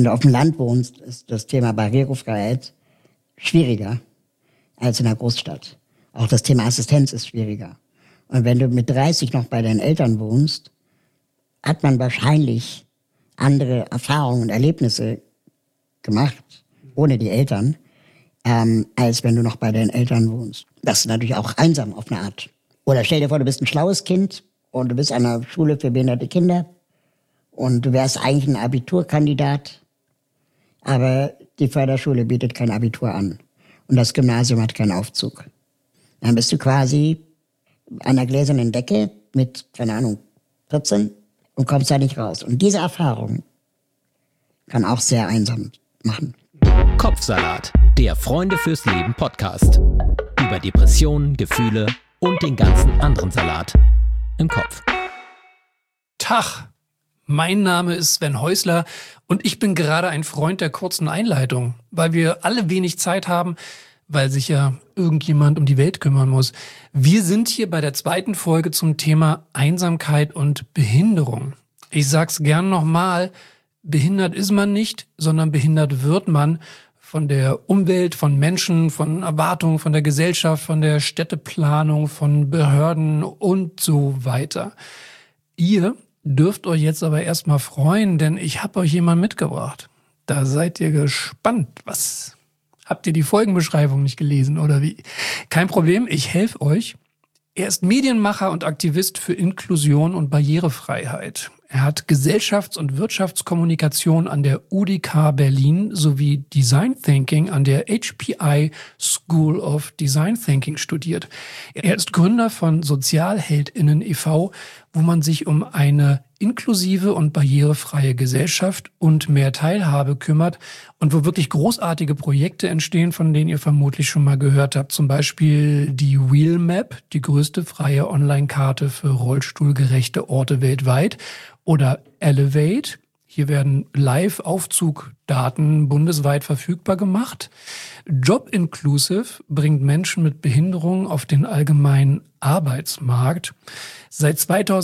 Wenn du auf dem Land wohnst, ist das Thema Barrierefreiheit schwieriger als in der Großstadt. Auch das Thema Assistenz ist schwieriger. Und wenn du mit 30 noch bei deinen Eltern wohnst, hat man wahrscheinlich andere Erfahrungen und Erlebnisse gemacht, ohne die Eltern, als wenn du noch bei deinen Eltern wohnst. Das ist natürlich auch einsam auf eine Art. Oder stell dir vor, du bist ein schlaues Kind und du bist an einer Schule für behinderte Kinder und du wärst eigentlich ein Abiturkandidat, aber die Förderschule bietet kein Abitur an und das Gymnasium hat keinen Aufzug. Dann bist du quasi an einer gläsernen Decke mit, keine Ahnung, 14 und kommst da nicht raus. Und diese Erfahrung kann auch sehr einsam machen. Kopfsalat, der Freunde fürs Leben Podcast. Über Depressionen, Gefühle und den ganzen anderen Salat im Kopf. Tag, mein Name ist Sven Häusler und ich bin gerade ein Freund der kurzen Einleitung, weil wir alle wenig Zeit haben, weil sich ja irgendjemand um die Welt kümmern muss. Wir sind hier bei der zweiten Folge zum Thema Einsamkeit und Behinderung. Ich sag's gern nochmal, behindert ist man nicht, sondern behindert wird man von der Umwelt, von Menschen, von Erwartungen, von der Gesellschaft, von der Städteplanung, von Behörden und so weiter. Ihr dürft euch jetzt aber erstmal freuen, denn ich habe euch jemanden mitgebracht. Da seid ihr gespannt. Was? Habt ihr die Folgenbeschreibung nicht gelesen oder wie? Kein Problem, ich helfe euch. Er ist Medienmacher und Aktivist für Inklusion und Barrierefreiheit. Er hat Gesellschafts- und Wirtschaftskommunikation an der UDK Berlin sowie Design Thinking an der HPI School of Design Thinking studiert. Er ist Gründer von SozialheldInnen e.V., wo man sich um eine inklusive und barrierefreie Gesellschaft und mehr Teilhabe kümmert und wo wirklich großartige Projekte entstehen, von denen ihr vermutlich schon mal gehört habt. Zum Beispiel die Wheelmap, die größte freie Online-Karte für rollstuhlgerechte Orte weltweit, oder Elevate. Hier werden Live-Aufzugdaten bundesweit verfügbar gemacht. Job Inclusive bringt Menschen mit Behinderungen auf den allgemeinen Arbeitsmarkt. Seit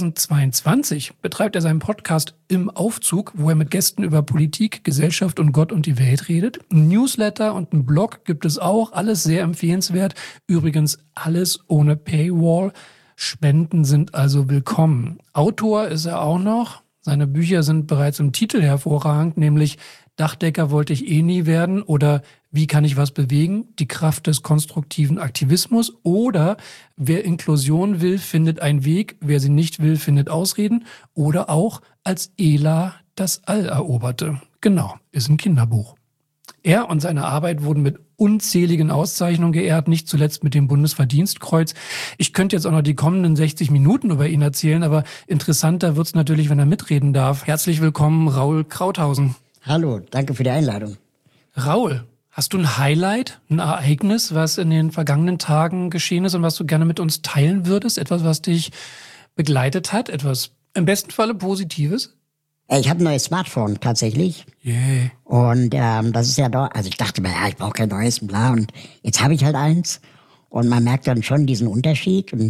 2022 betreibt er seinen Podcast Im Aufzug, wo er mit Gästen über Politik, Gesellschaft und Gott und die Welt redet. Ein Newsletter und ein Blog gibt es auch, alles sehr empfehlenswert. Übrigens alles ohne Paywall. Spenden sind also willkommen. Autor ist er auch noch. Seine Bücher sind bereits im Titel hervorragend, nämlich Dachdecker wollte ich eh nie werden oder Wie kann ich was bewegen? Die Kraft des konstruktiven Aktivismus oder Wer Inklusion will, findet einen Weg, wer sie nicht will, findet Ausreden oder auch Als Ela das All eroberte. Genau, ist ein Kinderbuch. Er und seine Arbeit wurden mit unzähligen Auszeichnungen geehrt, nicht zuletzt mit dem Bundesverdienstkreuz. Ich könnte jetzt auch noch die kommenden 60 Minuten über ihn erzählen, aber interessanter wird's natürlich, wenn er mitreden darf. Herzlich willkommen, Raul Krauthausen. Hallo, danke für die Einladung. Raul, hast du ein Highlight, ein Ereignis, was in den vergangenen Tagen geschehen ist und was du gerne mit uns teilen würdest? Etwas, was dich begleitet hat? Etwas im besten Falle Positives? Ich habe ein neues Smartphone tatsächlich. Yeah. Und das ist ja doch, also ich dachte mir, ja, ich brauche kein neues und bla. Und jetzt habe ich halt eins. Und man merkt dann schon diesen Unterschied. Und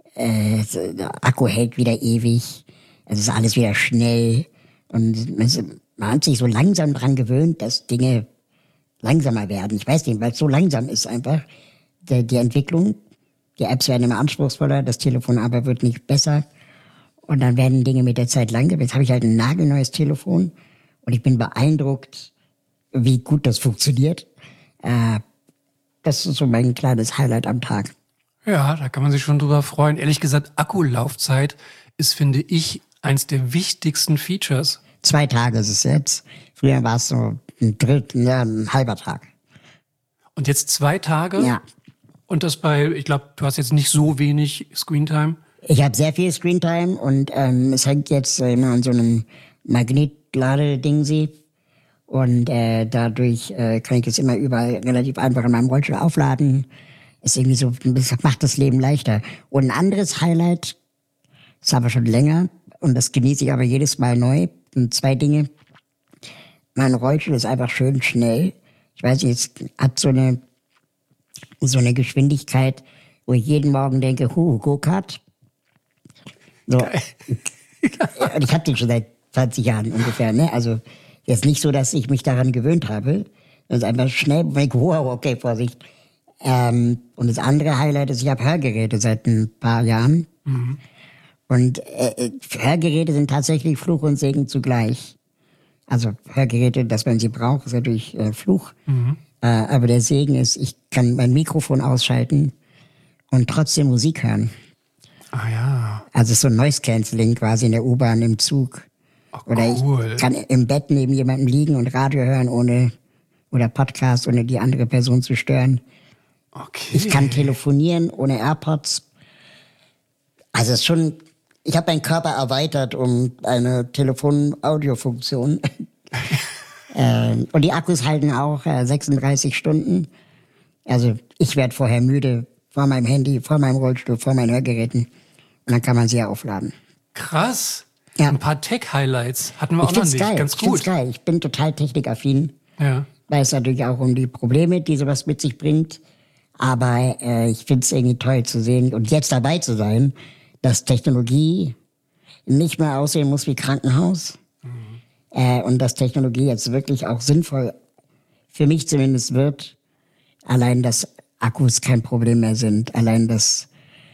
der Akku hält wieder ewig. Es ist alles wieder schnell. Und man hat sich so langsam dran gewöhnt, dass Dinge langsamer werden. Ich weiß nicht, weil es so langsam ist einfach. Die Entwicklung, die Apps werden immer anspruchsvoller, das Telefon aber wird nicht besser. Und dann werden Dinge mit der Zeit langsamer. Jetzt habe ich halt ein nagelneues Telefon und ich bin beeindruckt, wie gut das funktioniert. Das ist so mein kleines Highlight am Tag. Ja, da kann man sich schon drüber freuen. Ehrlich gesagt, Akkulaufzeit ist, finde ich, eins der wichtigsten Features. 2 Tage ist es jetzt. Früher war es so ein halber Tag. Und jetzt 2 Tage? Ja. Und das ich glaube, du hast jetzt nicht so wenig Screentime. Ich habe sehr viel Screentime und es hängt jetzt immer an so einem Magnetladeding und dadurch kann ich es immer überall relativ einfach in meinem Rollstuhl aufladen. Ist irgendwie so, das macht das Leben leichter. Und ein anderes Highlight, ist aber schon länger und das genieße ich aber jedes Mal neu. Und 2 Dinge. Mein Rollstuhl ist einfach schön schnell. Ich weiß nicht, es hat so eine Geschwindigkeit, wo ich jeden Morgen denke, Go-Kart. So. Und ich habe den schon seit 20 Jahren ungefähr, ne? Also Jetzt nicht so, dass ich mich daran gewöhnt habe. Das ist einfach schnell weg. Wow, okay, Vorsicht. Und das andere Highlight ist, ich habe Hörgeräte seit ein paar Jahren. Mhm. Und Hörgeräte sind tatsächlich Fluch und Segen zugleich. Also Hörgeräte, dass man sie braucht, ist natürlich Fluch. Mhm. Aber der Segen ist, ich kann mein Mikrofon ausschalten und trotzdem Musik hören. Ah ja. Also so ein Noise-Canceling quasi in der U-Bahn, im Zug. Oh, oder cool. Ich kann im Bett neben jemandem liegen und Radio hören oder Podcast, ohne die andere Person zu stören. Okay. Ich kann telefonieren ohne AirPods. Also es ist schon, ich habe meinen Körper erweitert um eine Telefon-Audio-Funktion. Und die Akkus halten auch 36 Stunden. Also ich werde vorher müde vor meinem Handy, vor meinem Rollstuhl, vor meinen Hörgeräten. Und dann kann man sie ja aufladen. Krass. Ja. Ein paar Tech-Highlights hatten wir auch noch nicht. Geil. Ganz Ich find's gut. geil. Ich bin total technikaffin. Ja. Weiß natürlich auch um die Probleme, die sowas mit sich bringt. Aber ich find's irgendwie toll zu sehen und jetzt dabei zu sein, dass Technologie nicht mehr aussehen muss wie Krankenhaus. Und dass Technologie jetzt wirklich auch sinnvoll, für mich zumindest wird. Allein, dass Akkus kein Problem mehr sind. Allein, dass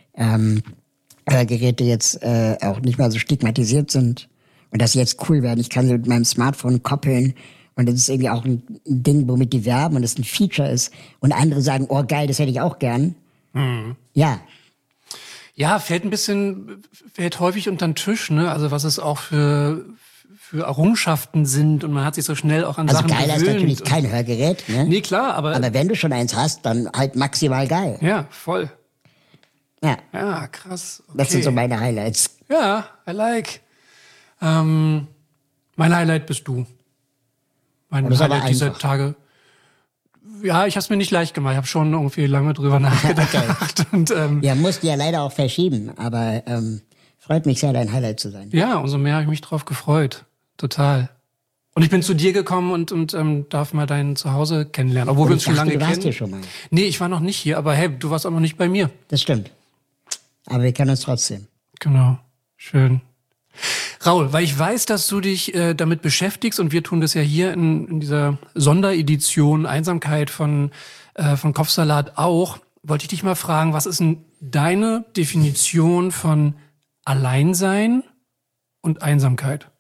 Geräte jetzt auch nicht mehr so stigmatisiert sind. Und dass sie jetzt cool werden. Ich kann sie mit meinem Smartphone koppeln. Und das ist irgendwie auch ein Ding, womit die werben und das ein Feature ist. Und andere sagen, oh geil, das hätte ich auch gern. Mhm. Ja. Ja, fällt häufig unter den Tisch, ne? Also was es auch für Errungenschaften sind und man hat sich so schnell auch an Sachen gewöhnt. Also geiler ist natürlich kein Hörgerät, ne? Nee, klar, aber wenn du schon eins hast, dann halt maximal geil. Ja, voll. Ja. Ja, krass. Okay. Das sind so meine Highlights. Ja, I like. Mein Highlight bist du. Mein Highlight dieser Tage. Ja, ich habe es mir nicht leicht gemacht. Ich habe schon irgendwie lange drüber nachgedacht. Und, ja, musste ja leider auch verschieben, aber freut mich sehr, dein Highlight zu sein. Ja, umso mehr habe ich mich drauf gefreut. Total. Und ich bin zu dir gekommen und darf mal dein Zuhause kennenlernen, obwohl wir uns schon lange kennen. Du warst hier schon mal. Nee, ich war noch nicht hier, aber hey, du warst auch noch nicht bei mir. Das stimmt. Aber wir kennen uns trotzdem. Genau. Schön. Raul, weil ich weiß, dass du dich damit beschäftigst und wir tun das ja hier in dieser Sonderedition Einsamkeit von Kopfsalat auch, wollte ich dich mal fragen, was ist denn deine Definition von Alleinsein und Einsamkeit?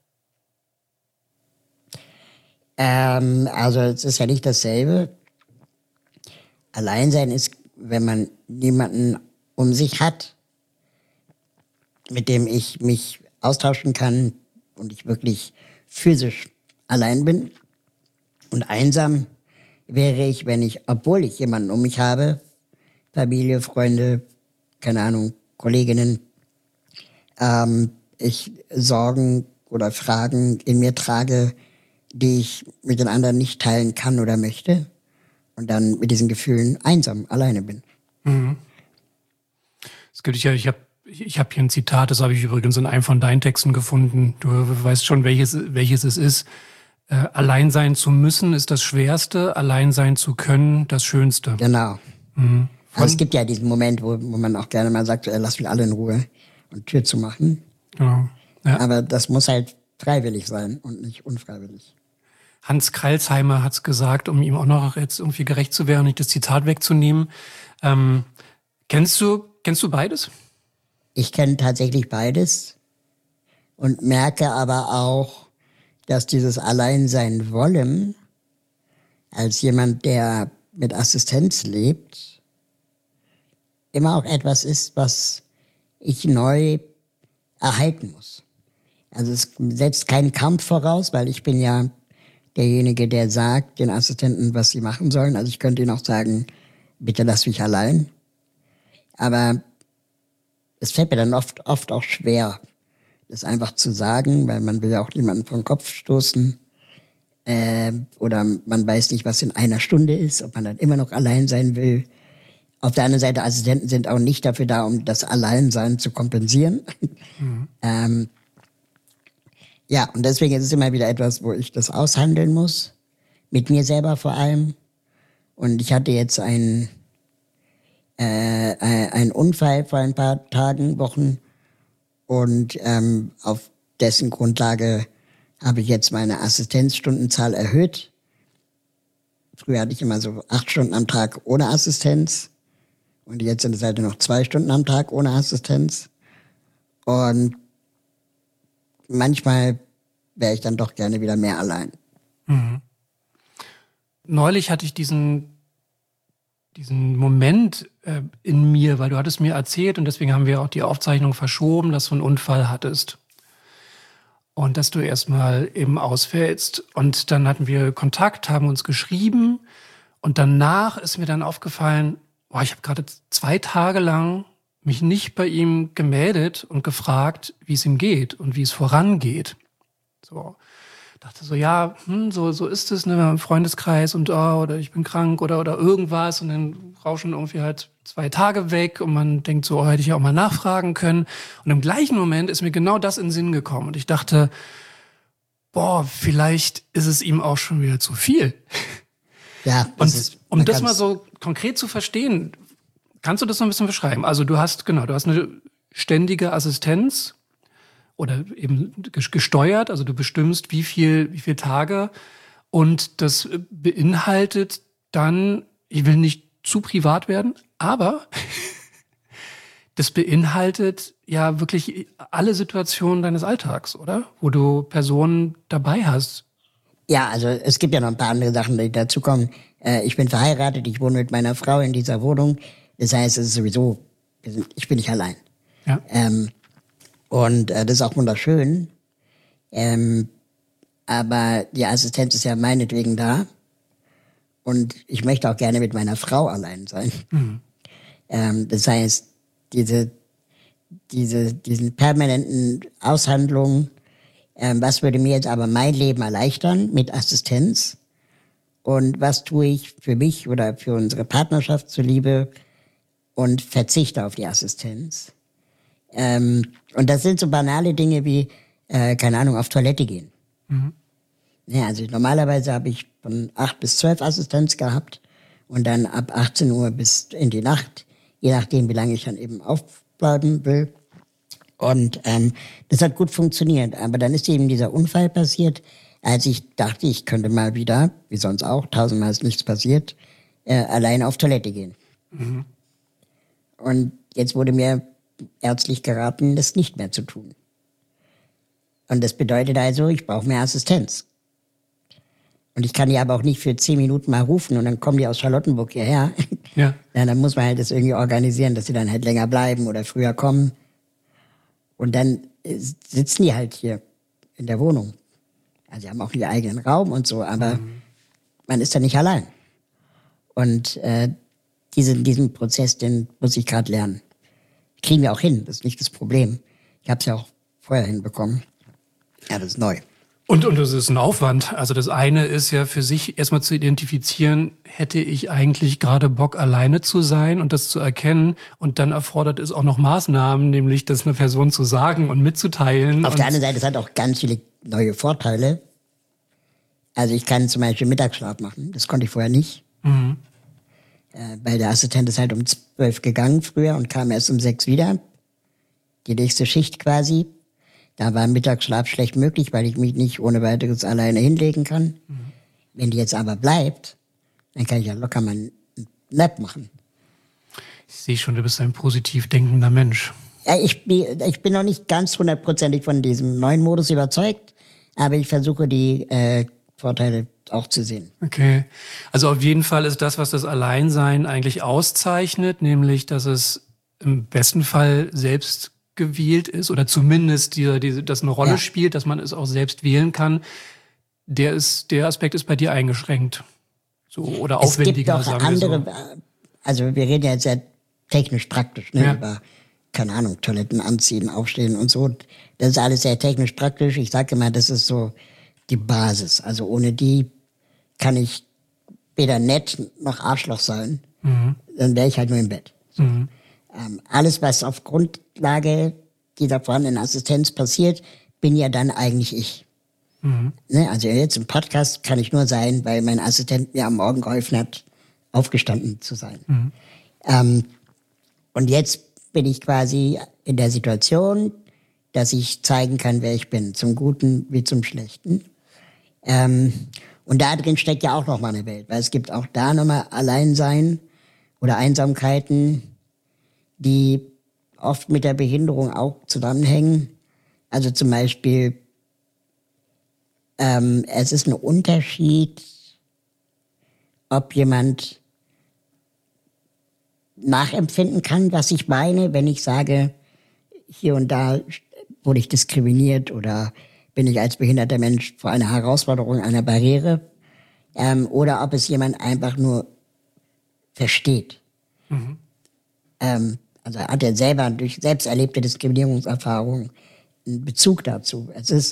Also es ist ja nicht dasselbe. Alleinsein ist, wenn man niemanden um sich hat, mit dem ich mich austauschen kann und ich wirklich physisch allein bin. Und einsam wäre ich, wenn ich, obwohl ich jemanden um mich habe, Familie, Freunde, keine Ahnung, Kolleginnen, ich Sorgen oder Fragen in mir trage, die ich mit den anderen nicht teilen kann oder möchte und dann mit diesen Gefühlen einsam alleine bin. Mhm. Das gilt ja, ich hab hier ein Zitat, das habe ich übrigens in einem von deinen Texten gefunden. Du weißt schon, welches es ist. Allein sein zu müssen ist das Schwerste, allein sein zu können das Schönste. Genau. Mhm. Also es gibt ja diesen Moment, wo man auch gerne mal sagt, lass mich alle in Ruhe und Tür zu machen. Genau. Ja. Aber das muss halt freiwillig sein und nicht unfreiwillig. Hans Kreilsheimer hat's gesagt, um ihm auch noch jetzt irgendwie gerecht zu werden und nicht das Zitat wegzunehmen. Kennst du beides? Ich kenne tatsächlich beides und merke aber auch, dass dieses Alleinsein wollen, als jemand, der mit Assistenz lebt, immer auch etwas ist, was ich neu erhalten muss. Also es setzt keinen Kampf voraus, weil ich bin ja derjenige, der sagt den Assistenten, was sie machen sollen. Also ich könnte ihnen auch sagen, bitte lass mich allein. Aber es fällt mir dann oft auch schwer, das einfach zu sagen, weil man will ja auch niemanden vom Kopf stoßen. Oder man weiß nicht, was in einer Stunde ist, ob man dann immer noch allein sein will. Auf der anderen Seite, Assistenten sind auch nicht dafür da, um das Alleinsein zu kompensieren. Mhm. Ja, und deswegen ist es immer wieder etwas, wo ich das aushandeln muss. Mit mir selber vor allem. Und ich hatte jetzt einen Unfall vor ein paar Tagen, Wochen. Und auf dessen Grundlage habe ich jetzt meine Assistenzstundenzahl erhöht. Früher hatte ich immer so 8 Stunden am Tag ohne Assistenz. Und jetzt sind es halt nur noch 2 Stunden am Tag ohne Assistenz. Und manchmal wäre ich dann doch gerne wieder mehr allein. Mhm. Neulich hatte ich diesen Moment in mir, weil du hattest mir erzählt und deswegen haben wir auch die Aufzeichnung verschoben, dass du einen Unfall hattest. Und dass du erstmal eben ausfällst. Und dann hatten wir Kontakt, haben uns geschrieben. Und danach ist mir dann aufgefallen, ich habe gerade 2 Tage lang mich nicht bei ihm gemeldet und gefragt, wie es ihm geht und wie es vorangeht. So. Dachte so, ja, so ist es, ne, im Freundeskreis und oder ich bin krank oder irgendwas. Und dann rauschen irgendwie halt 2 Tage weg und man denkt so, hätte ich ja auch mal nachfragen können. Und im gleichen Moment ist mir genau das in den Sinn gekommen. Und ich dachte, vielleicht ist es ihm auch schon wieder zu viel. Ja, um das mal so konkret zu verstehen, kannst du das noch ein bisschen beschreiben? Also du hast eine ständige Assistenz oder eben gesteuert, also du bestimmst, wie viel Tage, und das beinhaltet dann, ich will nicht zu privat werden, aber das beinhaltet ja wirklich alle Situationen deines Alltags, oder? Wo du Personen dabei hast. Ja, also es gibt ja noch ein paar andere Sachen, die dazu kommen. Ich bin verheiratet, ich wohne mit meiner Frau in dieser Wohnung. Das heißt, es ist sowieso, ich bin nicht allein. Ja. Und das ist auch wunderschön. Aber die Assistenz ist ja meinetwegen da. Und ich möchte auch gerne mit meiner Frau allein sein. Mhm. Das heißt, diesen permanenten Aushandlungen, was würde mir jetzt aber mein Leben erleichtern mit Assistenz? Und was tue ich für mich oder für unsere Partnerschaft zuliebe und verzichte auf die Assistenz? Und das sind so banale Dinge wie, keine Ahnung, auf Toilette gehen. Mhm. Ja, also normalerweise habe ich von 8 bis 12 Assistenz gehabt und dann ab 18 Uhr bis in die Nacht, je nachdem, wie lange ich dann eben aufbleiben will. Und das hat gut funktioniert. Aber dann ist eben dieser Unfall passiert, als ich dachte, ich könnte mal wieder, wie sonst auch, 1000-mal ist nichts passiert, allein auf Toilette gehen. Mhm. Und jetzt wurde mir ärztlich geraten, das nicht mehr zu tun. Und das bedeutet also, ich brauche mehr Assistenz. Und ich kann die aber auch nicht für 10 Minuten mal rufen und dann kommen die aus Charlottenburg hierher. Ja. Ja, dann muss man halt das irgendwie organisieren, dass sie dann halt länger bleiben oder früher kommen. Und dann sitzen die halt hier in der Wohnung. Also sie haben auch ihren eigenen Raum und so, aber man ist da nicht allein. Und diesen Prozess, den muss ich gerade lernen. Kriegen wir auch hin, das ist nicht das Problem. Ich habe es ja auch vorher hinbekommen. Ja, das ist neu. Und das ist ein Aufwand. Also das eine ist ja für sich erstmal zu identifizieren, hätte ich eigentlich gerade Bock, alleine zu sein und das zu erkennen. Und dann erfordert es auch noch Maßnahmen, nämlich das einer Person zu sagen und mitzuteilen. Auf der anderen Seite, es hat auch ganz viele neue Vorteile. Also ich kann zum Beispiel Mittagsschlaf machen. Das konnte ich vorher nicht. Mhm. Weil der Assistent ist halt um 12 gegangen früher und kam erst um 6 wieder. Die nächste Schicht quasi. Da war Mittagsschlaf schlecht möglich, weil ich mich nicht ohne weiteres alleine hinlegen kann. Mhm. Wenn die jetzt aber bleibt, dann kann ich ja locker mal einen Nap machen. Ich sehe schon, du bist ein positiv denkender Mensch. Ja, ich bin noch nicht ganz 100%ig von diesem neuen Modus überzeugt, aber ich versuche die Vorteile auch zu sehen. Okay. Also auf jeden Fall ist das, was das Alleinsein eigentlich auszeichnet, nämlich, dass es im besten Fall selbst gewählt ist oder zumindest das eine Rolle spielt, dass man es auch selbst wählen kann. Der Aspekt ist bei dir eingeschränkt. So, oder aufwendiger, sagen wir so. Es gibt auch andere, also wir reden ja jetzt sehr technisch praktisch, ne, über, keine Ahnung, Toiletten anziehen, aufstehen und so. Das ist alles sehr technisch praktisch. Ich sage immer, das ist so die Basis. Also ohne die kann ich weder nett noch Arschloch sein. Mhm. Dann wäre ich halt nur im Bett. So. Mhm. Alles, was auf Grundlage dieser vorhandenen Assistenz passiert, bin ja dann eigentlich ich. Mhm. Ne? Also jetzt im Podcast kann ich nur sein, weil mein Assistent mir am Morgen geholfen hat, aufgestanden zu sein. Mhm. Und jetzt bin ich quasi in der Situation, dass ich zeigen kann, wer ich bin, zum Guten wie zum Schlechten. Und da drin steckt ja auch noch mal eine Welt, weil es gibt auch da nochmal Alleinsein oder Einsamkeiten, die oft mit der Behinderung auch zusammenhängen. Also zum Beispiel, es ist ein Unterschied, ob jemand nachempfinden kann, was ich meine, wenn ich sage, hier und da wurde ich diskriminiert oder bin ich als behinderter Mensch vor einer Herausforderung, einer Barriere, oder ob es jemand einfach nur versteht. Also hat er selber durch selbst erlebte Diskriminierungserfahrungen einen Bezug dazu. Es ist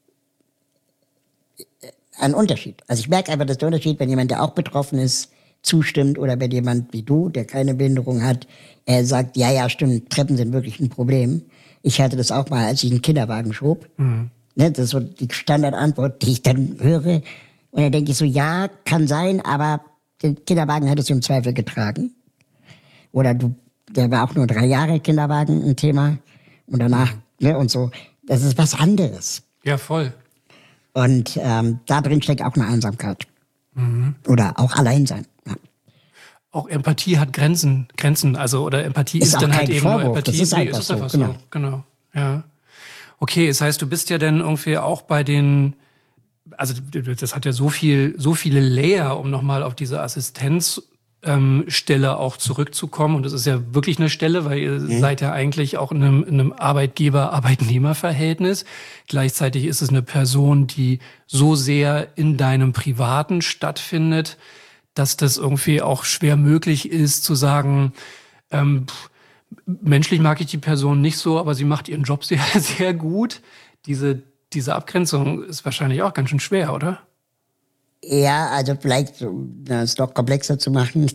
ein Unterschied. Also ich merke einfach, dass der Unterschied, wenn jemand, der auch betroffen ist, zustimmt oder wenn jemand wie du, der keine Behinderung hat, sagt, ja, stimmt, Treppen sind wirklich ein Problem. Ich hatte das auch mal, als ich einen Kinderwagen schob. Ne, das ist so die Standardantwort, die ich dann höre. Und dann denke ich so, ja, kann sein, aber den Kinderwagen hättest du im Zweifel getragen. Oder der war auch nur 3 Jahre Kinderwagen ein Thema. Und danach, ne, und so. Das ist was anderes. Ja, voll. Und da drin steckt auch eine Einsamkeit. Oder auch Alleinsein. Ja. Auch Empathie hat Grenzen, also, oder Empathie ist dann halt eben Vorwurf. nur Empathie. Das ist einfach ist einfach so. Genau. Ja. Okay, das heißt, du bist ja dann irgendwie auch bei den, also das hat ja so viele Layer, um nochmal auf diese Assistenzstelle auch zurückzukommen. Und das ist ja wirklich eine Stelle, weil ihr seid ja eigentlich auch in einem Arbeitgeber-Arbeitnehmer-Verhältnis. Gleichzeitig ist es eine Person, die so sehr in deinem Privaten stattfindet, dass das irgendwie auch schwer möglich ist zu sagen, menschlich mag ich die Person nicht so, aber sie macht ihren Job sehr, sehr gut. Diese Abgrenzung ist wahrscheinlich auch ganz schön schwer, oder? Ja, also vielleicht, um es noch komplexer zu machen,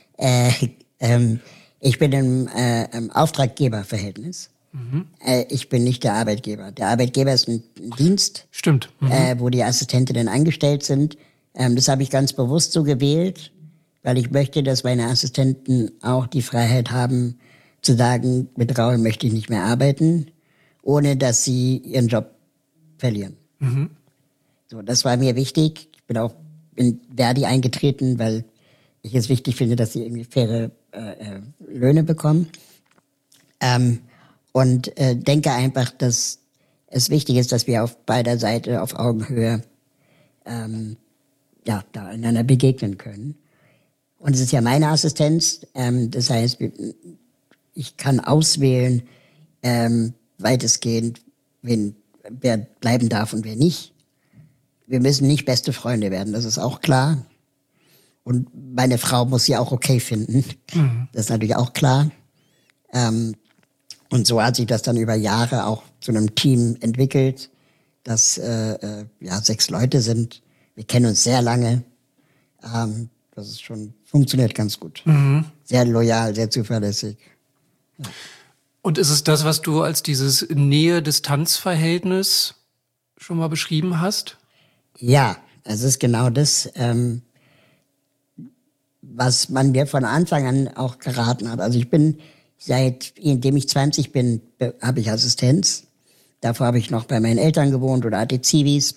ich bin im Auftraggeberverhältnis. Ich bin nicht der Arbeitgeber. Der Arbeitgeber ist ein Dienst, Stimmt. wo die Assistentinnen angestellt sind. Das habe ich ganz bewusst so gewählt, weil ich möchte, dass meine Assistenten auch die Freiheit haben, zu sagen, mit Raul möchte ich nicht mehr arbeiten, ohne dass sie ihren Job verlieren. So, das war mir wichtig. Ich bin auch in Verdi eingetreten, weil ich es wichtig finde, dass sie irgendwie faire Löhne bekommen. Und denke einfach, dass es wichtig ist, dass wir auf beider Seite auf Augenhöhe da einander begegnen können. Und es ist ja meine Assistenz. Das heißt, ich kann auswählen, weitestgehend, wer bleiben darf und wer nicht. Wir müssen nicht beste Freunde werden, das ist auch klar. Und meine Frau muss sie auch okay finden. Das ist natürlich auch klar. Und so hat sich das dann über Jahre auch zu einem Team entwickelt, das 6 Leute sind. Wir kennen uns sehr lange. Das ist schon, funktioniert ganz gut. Sehr loyal, sehr zuverlässig. Ja. Und ist es das, was du als dieses Nähe-Distanz-Verhältnis schon mal beschrieben hast? Ja, es ist genau das, was man mir von Anfang an auch geraten hat. Also ich bin, seitdem ich 20 bin, habe ich Assistenz. Davor habe ich noch bei meinen Eltern gewohnt oder hatte Zivis.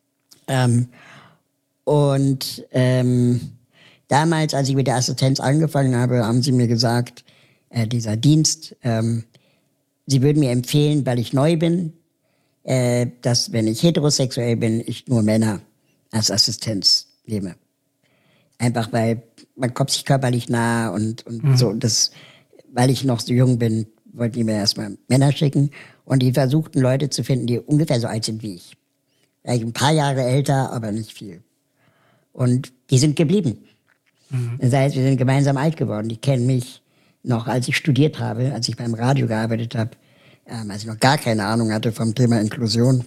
Damals, als ich mit der Assistenz angefangen habe, haben sie mir gesagt, dieser Dienst, sie würden mir empfehlen, weil ich neu bin, dass, wenn ich heterosexuell bin, ich nur Männer als Assistenz nehme. Einfach weil man kommt sich körperlich nah und so. Das, weil ich noch so jung bin, wollten die mir erstmal Männer schicken. Und die versuchten, Leute zu finden, die ungefähr so alt sind wie ich. Vielleicht ein paar Jahre älter, aber nicht viel. Und die sind geblieben. Das heißt, wir sind gemeinsam alt geworden. Die kennen mich noch, als ich studiert habe, als ich beim Radio gearbeitet habe, als ich noch gar keine Ahnung hatte vom Thema Inklusion.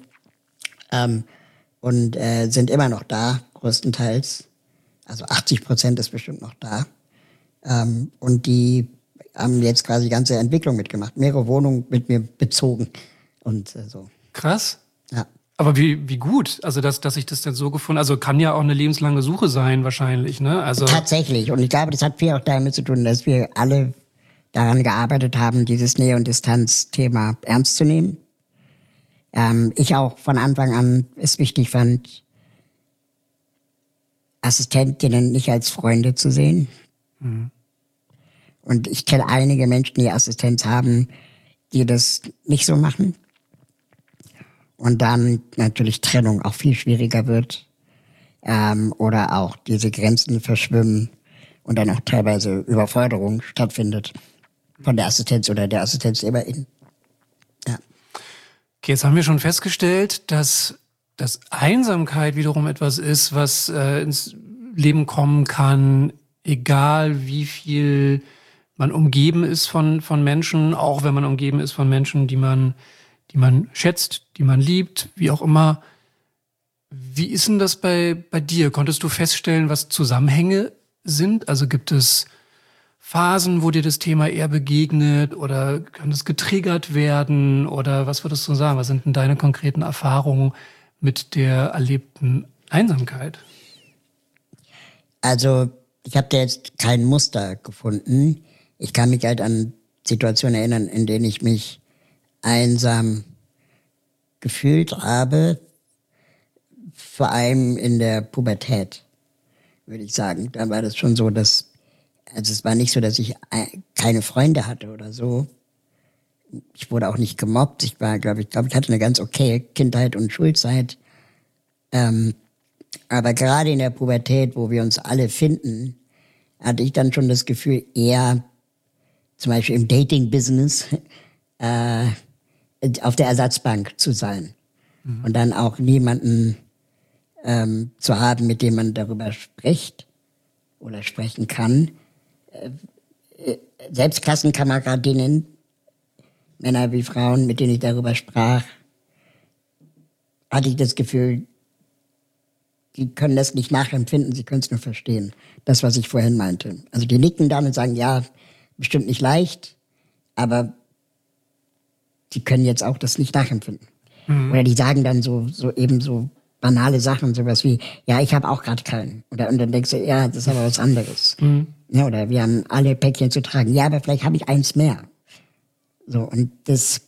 Und sind immer noch da, größtenteils. Also 80% ist bestimmt noch da. Und die haben jetzt quasi die ganze Entwicklung mitgemacht. Mehrere Wohnungen mit mir bezogen. Und so. Krass. Ja. Aber wie gut, also dass ich das denn so gefunden, also kann ja auch eine lebenslange Suche sein wahrscheinlich, ne? Also tatsächlich. Und ich glaube, das hat viel auch damit zu tun, dass wir alle daran gearbeitet haben, dieses Nähe- und Distanz-Thema ernst zu nehmen. Ich auch von Anfang an es wichtig fand, Assistentinnen nicht als Freunde zu sehen. Mhm. Und ich kenne einige Menschen, die Assistenz haben, die das nicht so machen. Und dann natürlich Trennung auch viel schwieriger wird. Oder auch diese Grenzen verschwimmen und dann auch teilweise Überforderung stattfindet von der Assistenz oder der Assistenzgeberin. Ja. Okay, jetzt haben wir schon festgestellt, dass Einsamkeit wiederum etwas ist, was ins Leben kommen kann, egal wie viel man umgeben ist von Menschen, auch wenn man umgeben ist von Menschen, die man schätzt, die man liebt, wie auch immer. Wie ist denn das bei dir? Konntest du feststellen, was Zusammenhänge sind? Also gibt es Phasen, wo dir das Thema eher begegnet, oder kann es getriggert werden, oder was würdest du sagen? Was sind denn deine konkreten Erfahrungen mit der erlebten Einsamkeit? Also ich habe da jetzt kein Muster gefunden. Ich kann mich halt an Situationen erinnern, in denen ich mich einsam gefühlt habe, vor allem in der Pubertät, würde ich sagen. Da war das schon so, also es war nicht so, dass ich keine Freunde hatte oder so. Ich wurde auch nicht gemobbt. Ich glaube, ich hatte eine ganz okay Kindheit und Schulzeit. Aber gerade in der Pubertät, wo wir uns alle finden, hatte ich dann schon das Gefühl, eher zum Beispiel im Dating-Business auf der Ersatzbank zu sein. Mhm. Und dann auch niemanden zu haben, mit dem man darüber spricht oder sprechen kann. Selbst Klassenkameradinnen, Männer wie Frauen, mit denen ich darüber sprach, hatte ich das Gefühl, die können das nicht nachempfinden, sie können es nur verstehen. Das, was ich vorhin meinte. Also die nicken dann und sagen, ja, bestimmt nicht leicht, aber die können jetzt auch das nicht nachempfinden. Mhm. Oder die sagen dann so banale Sachen, sowas wie, ja, ich habe auch gerade keinen. Und dann denkst du, ja, das ist aber was anderes. Mhm. Ja, oder wir haben alle Päckchen zu tragen. Ja, aber vielleicht habe ich eins mehr. So, und das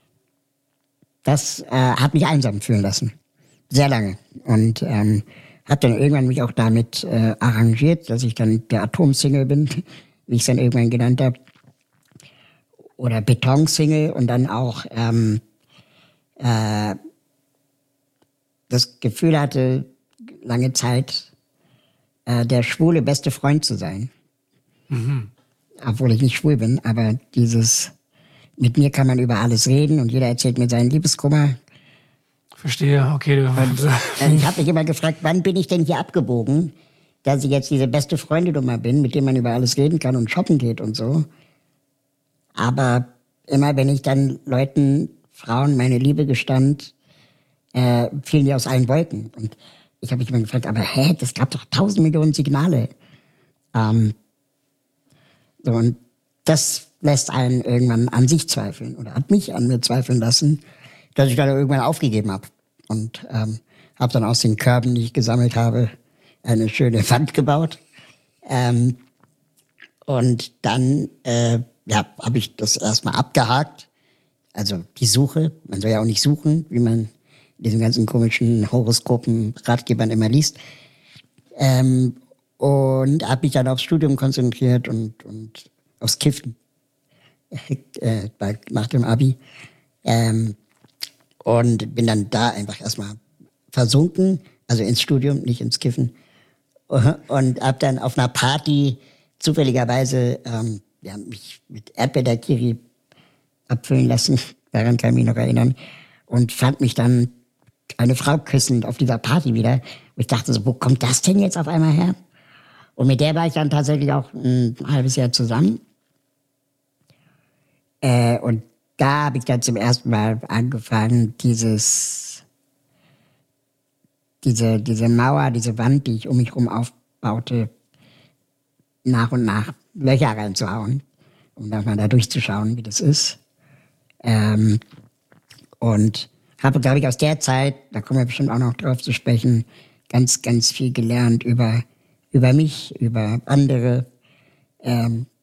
hat mich einsam fühlen lassen. Sehr lange. Und habe dann irgendwann mich auch damit arrangiert, dass ich dann der Atom-Single bin, wie ich es dann irgendwann genannt habe. Oder Beton-Single und dann auch das Gefühl hatte, lange Zeit der schwule beste Freund zu sein. Mhm. Obwohl ich nicht schwul bin, aber mit mir kann man über alles reden und jeder erzählt mir seinen Liebeskummer. Verstehe, okay. Ich habe mich immer gefragt, wann bin ich denn hier abgebogen, dass ich jetzt diese beste Freundennummer bin, mit dem man über alles reden kann und shoppen geht und so. Aber immer wenn ich dann Frauen meine Liebe gestand, fielen die aus allen Wolken. Und ich habe mich immer gefragt, aber das gab doch 1000 Millionen Signale. Und das lässt einen irgendwann an sich zweifeln oder hat mich an mir zweifeln lassen, dass ich dann irgendwann aufgegeben habe. Und habe dann aus den Körben, die ich gesammelt habe, eine schöne Wand gebaut. Und dann habe ich das erstmal abgehakt. Also die Suche, man soll ja auch nicht suchen, wie man in diesen ganzen komischen Horoskopen, Ratgebern immer liest. Und habe mich dann aufs Studium konzentriert und aufs Kiffen nach dem Abi. Und bin dann da einfach erstmal versunken, also ins Studium, nicht ins Kiffen. Und habe dann auf einer Party zufälligerweise mich mit Erdbeer-Daiquiri abfüllen lassen, daran kann ich mich noch erinnern, und fand mich dann eine Frau küssend auf dieser Party wieder. Und ich dachte so, wo kommt das denn jetzt auf einmal her? Und mit der war ich dann tatsächlich auch ein halbes Jahr zusammen. Und da habe ich dann zum ersten Mal angefangen, diese Mauer, diese Wand, die ich um mich herum aufbaute, nach und nach Löcher reinzuhauen, um dann mal da durchzuschauen, wie das ist. Und habe, glaube ich, aus der Zeit, da kommen wir bestimmt auch noch drauf zu sprechen, ganz, ganz viel gelernt über mich, über andere.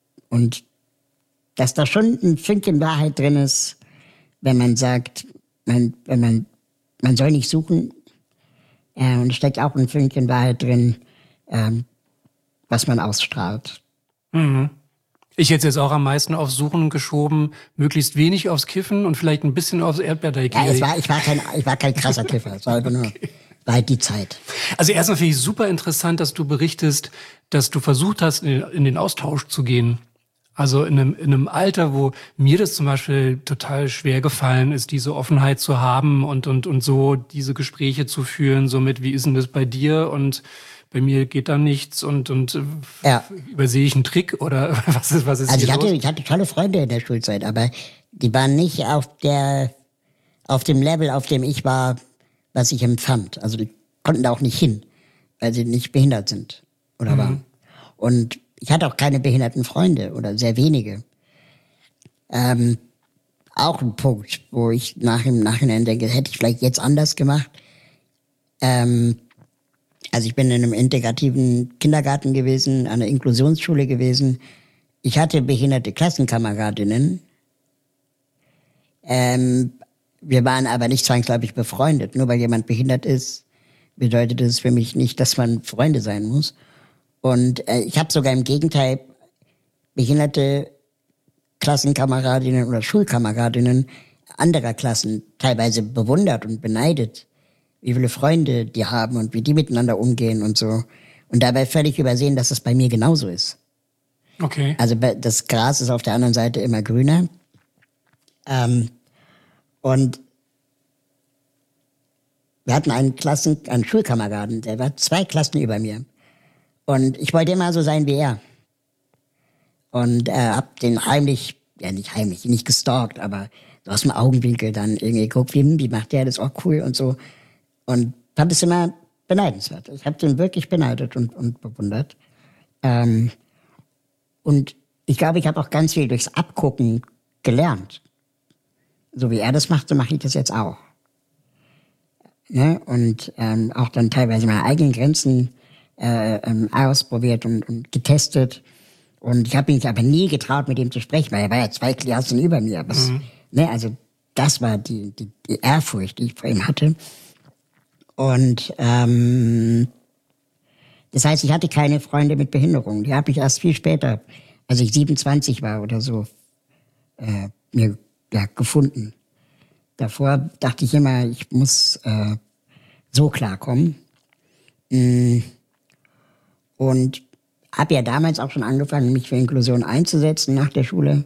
Und dass da schon ein Fünkchen Wahrheit drin ist, wenn man sagt, man soll nicht suchen, und es steckt auch ein Fünkchen Wahrheit drin, was man ausstrahlt. Mhm. Ich hätte es jetzt auch am meisten aufs Suchen geschoben, möglichst wenig aufs Kiffen und vielleicht ein bisschen aufs Erdbeerdaikiri. Ja, ich war kein krasser Kiffer, es war einfach nur weit die Zeit. Also erstmal finde ich super interessant, dass du berichtest, dass du versucht hast, in den Austausch zu gehen. Also in einem Alter, wo mir das zum Beispiel total schwer gefallen ist, diese Offenheit zu haben und so diese Gespräche zu führen, so mit, wie ist denn das bei dir? Und bei mir geht da nichts und übersehe ich einen Trick oder was ist also hier los? Ich hatte tolle Freunde in der Schulzeit, aber die waren nicht auf dem Level, auf dem ich war, was ich empfand. Also die konnten da auch nicht hin, weil sie nicht behindert sind oder waren. Und ich hatte auch keine behinderten Freunde oder sehr wenige. Auch ein Punkt, wo ich im Nachhinein denke, hätte ich vielleicht jetzt anders gemacht. Also ich bin in einem integrativen Kindergarten gewesen, an einer Inklusionsschule gewesen. Ich hatte behinderte Klassenkameradinnen. Wir waren aber nicht zwangsläufig befreundet. Nur weil jemand behindert ist, bedeutet es für mich nicht, dass man Freunde sein muss. Und ich habe sogar im Gegenteil behinderte Klassenkameradinnen oder Schulkameradinnen anderer Klassen teilweise bewundert und beneidet, wie viele Freunde die haben und wie die miteinander umgehen und so. Und dabei völlig übersehen, dass es bei mir genauso ist. Okay. Also das Gras ist auf der anderen Seite immer grüner. Und wir hatten einen Schulkameraden, der war 2 Klassen über mir. Und ich wollte immer so sein wie er. Und hab den nicht gestalkt, aber so aus dem Augenwinkel dann irgendwie geguckt, wie macht der das, auch cool und so. Und fand es immer beneidenswert. Ich habe den wirklich beneidet und bewundert. Und ich glaube, ich habe auch ganz viel durchs Abgucken gelernt. So wie er das macht, so mache ich das jetzt auch. Ne? Und auch dann teilweise meine eigenen Grenzen ausprobiert und getestet. Und ich habe mich aber nie getraut, mit ihm zu sprechen, weil er war ja 2 Klassen über mir. Also das war die Ehrfurcht, die ich vor ihm hatte. Und das heißt, ich hatte keine Freunde mit Behinderung. Die habe ich erst viel später, als ich 27 war oder so, mir gefunden. Davor dachte ich immer, ich muss so klarkommen. Und habe ja damals auch schon angefangen, mich für Inklusion einzusetzen nach der Schule.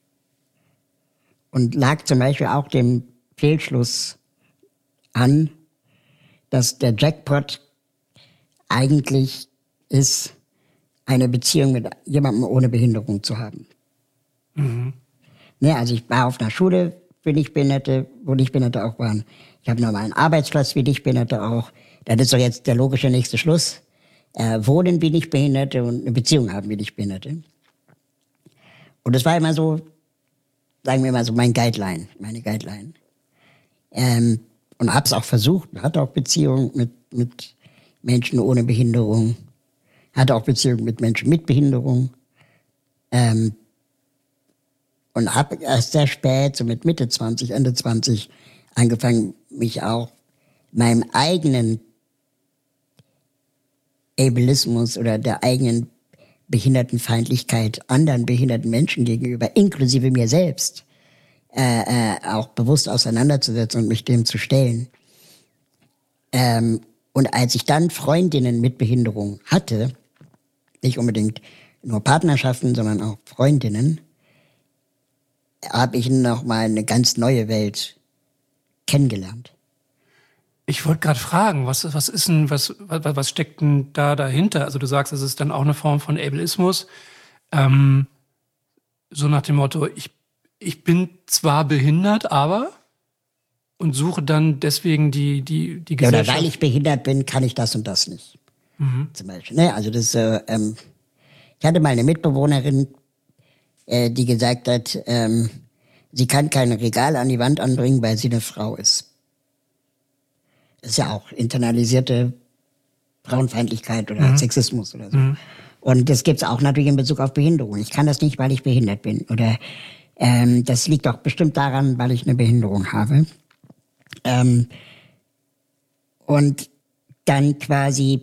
Und lag zum Beispiel auch dem Fehlschluss an, dass der Jackpot eigentlich ist, eine Beziehung mit jemandem ohne Behinderung zu haben. Mhm. Ne, also ich war auf einer Schule für Nichtbehinderte, wo Nichtbehinderte auch waren. Ich habe nochmal einen Arbeitsplatz wie Nichtbehinderte auch. Das ist doch jetzt der logische nächste Schluss. Wohnen wie Nichtbehinderte und eine Beziehung haben wie Nichtbehinderte. Und das war immer so, sagen wir mal so, meine Guideline. Und hab's auch versucht, hatte auch Beziehungen mit Menschen ohne Behinderung, hatte auch Beziehungen mit Menschen mit Behinderung. Und habe erst sehr spät, so mit Mitte 20, Ende 20, angefangen, mich auch meinem eigenen Ableismus oder der eigenen Behindertenfeindlichkeit anderen behinderten Menschen gegenüber, inklusive mir selbst, auch bewusst auseinanderzusetzen und mich dem zu stellen. Und als ich dann Freundinnen mit Behinderung hatte, nicht unbedingt nur Partnerschaften, sondern auch Freundinnen, habe ich nochmal eine ganz neue Welt kennengelernt. Ich wollte gerade fragen, was steckt denn da dahinter? Also du sagst, es ist dann auch eine Form von Ableismus. So nach dem Motto, ich bin zwar behindert, aber und suche dann deswegen die Gesellschaft. Oder weil ich behindert bin, kann ich das und das nicht. Mhm. Zum Beispiel. Ne? Also das, ich hatte mal eine Mitbewohnerin, die gesagt hat, sie kann kein Regal an die Wand anbringen, weil sie eine Frau ist. Das ist ja auch internalisierte Frauenfeindlichkeit oder Sexismus oder so. Mhm. Und das gibt's auch natürlich in Bezug auf Behinderung. Ich kann das nicht, weil ich behindert bin. Oder das liegt doch bestimmt daran, weil ich eine Behinderung habe. Und dann quasi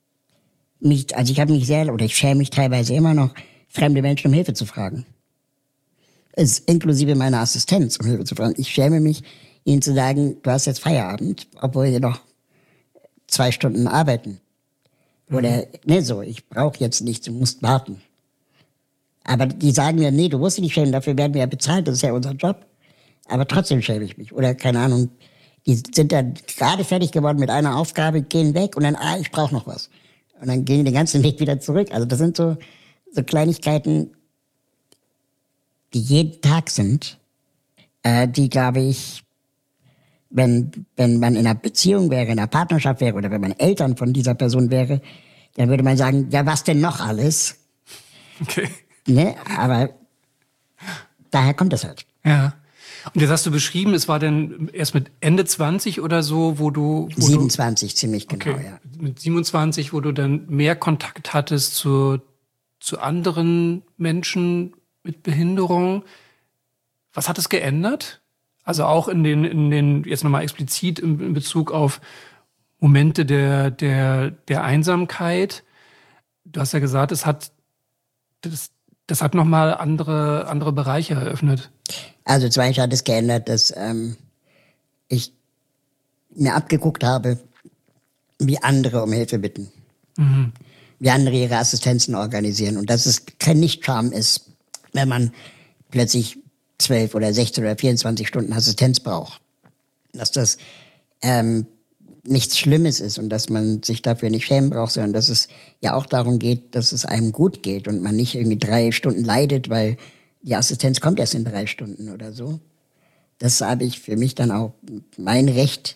ich schäme mich teilweise immer noch, fremde Menschen um Hilfe zu fragen. Es ist inklusive meiner Assistenz, um Hilfe zu fragen. Ich schäme mich, ihnen zu sagen, du hast jetzt Feierabend, obwohl wir noch 2 Stunden arbeiten. Oder, ich brauche jetzt nichts, du musst warten. Aber die sagen mir, nee, du musst dich nicht schämen, dafür werden wir ja bezahlt, das ist ja unser Job. Aber trotzdem schäme ich mich. Oder, keine Ahnung, die sind dann gerade fertig geworden mit einer Aufgabe, gehen weg und dann, ich brauche noch was. Und dann gehen die den ganzen Weg wieder zurück. Also das sind so Kleinigkeiten, die jeden Tag sind, die, glaube ich, wenn man in einer Beziehung wäre, in einer Partnerschaft wäre oder wenn man Eltern von dieser Person wäre, dann würde man sagen, ja, was denn noch alles? Okay. Ne? Aber daher kommt das halt. Ja. Und jetzt hast du beschrieben, es war denn erst mit Ende 20 oder so, wo du... 27, ziemlich genau, okay, ja. Mit 27, wo du dann mehr Kontakt hattest zu anderen Menschen mit Behinderung. Was hat es geändert? Also auch in den jetzt nochmal explizit in Bezug auf Momente der Einsamkeit. Du hast ja gesagt, das hat nochmal andere Bereiche eröffnet. Also zum Beispiel hat es geändert, dass ich mir abgeguckt habe, wie andere um Hilfe bitten. Mhm. Wie andere ihre Assistenzen organisieren. Und dass es kein Nicht-Charme ist, wenn man plötzlich 12 oder 16 oder 24 Stunden Assistenz braucht. Dass das nichts Schlimmes ist und dass man sich dafür nicht schämen braucht, sondern dass es ja auch darum geht, dass es einem gut geht und man nicht irgendwie 3 Stunden leidet, weil die Assistenz kommt erst in 3 Stunden oder so. Das habe ich für mich dann auch für mein Recht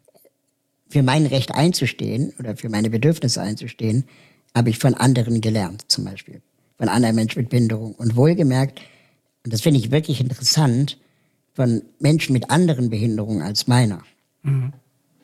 einzustehen oder für meine Bedürfnisse einzustehen, habe ich von anderen gelernt, zum Beispiel. Von anderen Menschen mit Behinderung. Und wohlgemerkt, und das finde ich wirklich interessant, von Menschen mit anderen Behinderungen als meiner. Mhm.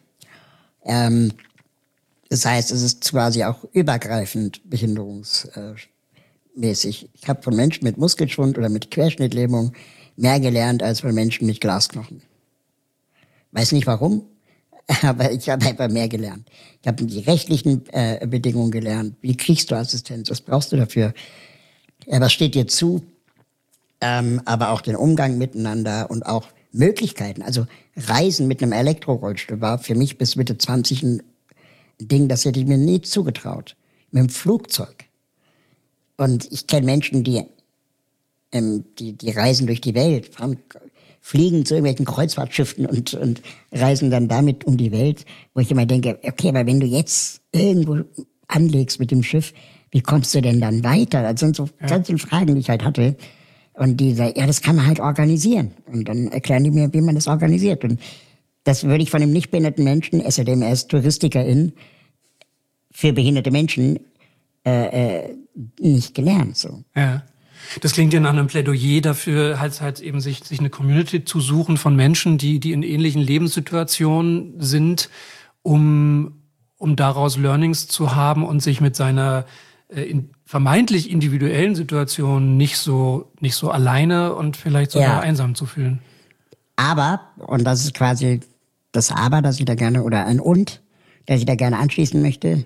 Das heißt, es ist quasi auch übergreifend behinderungsmäßig. Ich habe von Menschen mit Muskelschwund oder mit Querschnittlähmung mehr gelernt als von Menschen mit Glasknochen. Weiß nicht warum, aber ich habe einfach mehr gelernt. Ich habe die rechtlichen Bedingungen gelernt. Wie kriegst du Assistenz? Was brauchst du dafür? Was steht dir zu? Aber auch den Umgang miteinander und auch Möglichkeiten. Also Reisen mit einem Elektrorollstuhl war für mich bis Mitte 20 ein Ding, das hätte ich mir nie zugetraut. Mit dem Flugzeug. Und ich kenne Menschen, die reisen durch die Welt, fliegen zu irgendwelchen Kreuzfahrtschiffen und reisen dann damit um die Welt, wo ich immer denke, okay, aber wenn du jetzt irgendwo anlegst mit dem Schiff, wie kommst du denn dann weiter? Das sind so ganz viele Fragen, die ich halt hatte. Und die sagen, ja, das kann man halt organisieren. Und dann erklären die mir, wie man das organisiert. Und das würde ich von einem nicht behinderten Menschen, außerdem er ist Touristikerin, für behinderte Menschen nicht gelernt. So. Ja. Das klingt ja nach einem Plädoyer dafür, halt eben sich eine Community zu suchen von Menschen, die in ähnlichen Lebenssituationen sind, um daraus Learnings zu haben und sich mit seiner vermeintlich individuellen Situation nicht so alleine und vielleicht sogar einsam zu fühlen. Aber, und das ist quasi das Aber, das ich da gerne, oder ein Und, das ich da gerne anschließen möchte,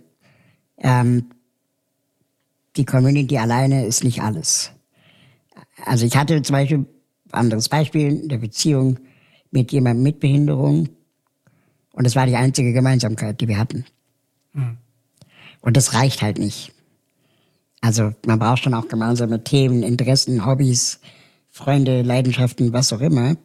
die Community alleine ist nicht alles. Also ich hatte zum Beispiel, anderes Beispiel, in der Beziehung mit jemandem mit Behinderung und das war die einzige Gemeinsamkeit, die wir hatten. Mhm. Und das reicht halt nicht. Also man braucht schon auch gemeinsame Themen, Interessen, Hobbys, Freunde, Leidenschaften, was auch immer.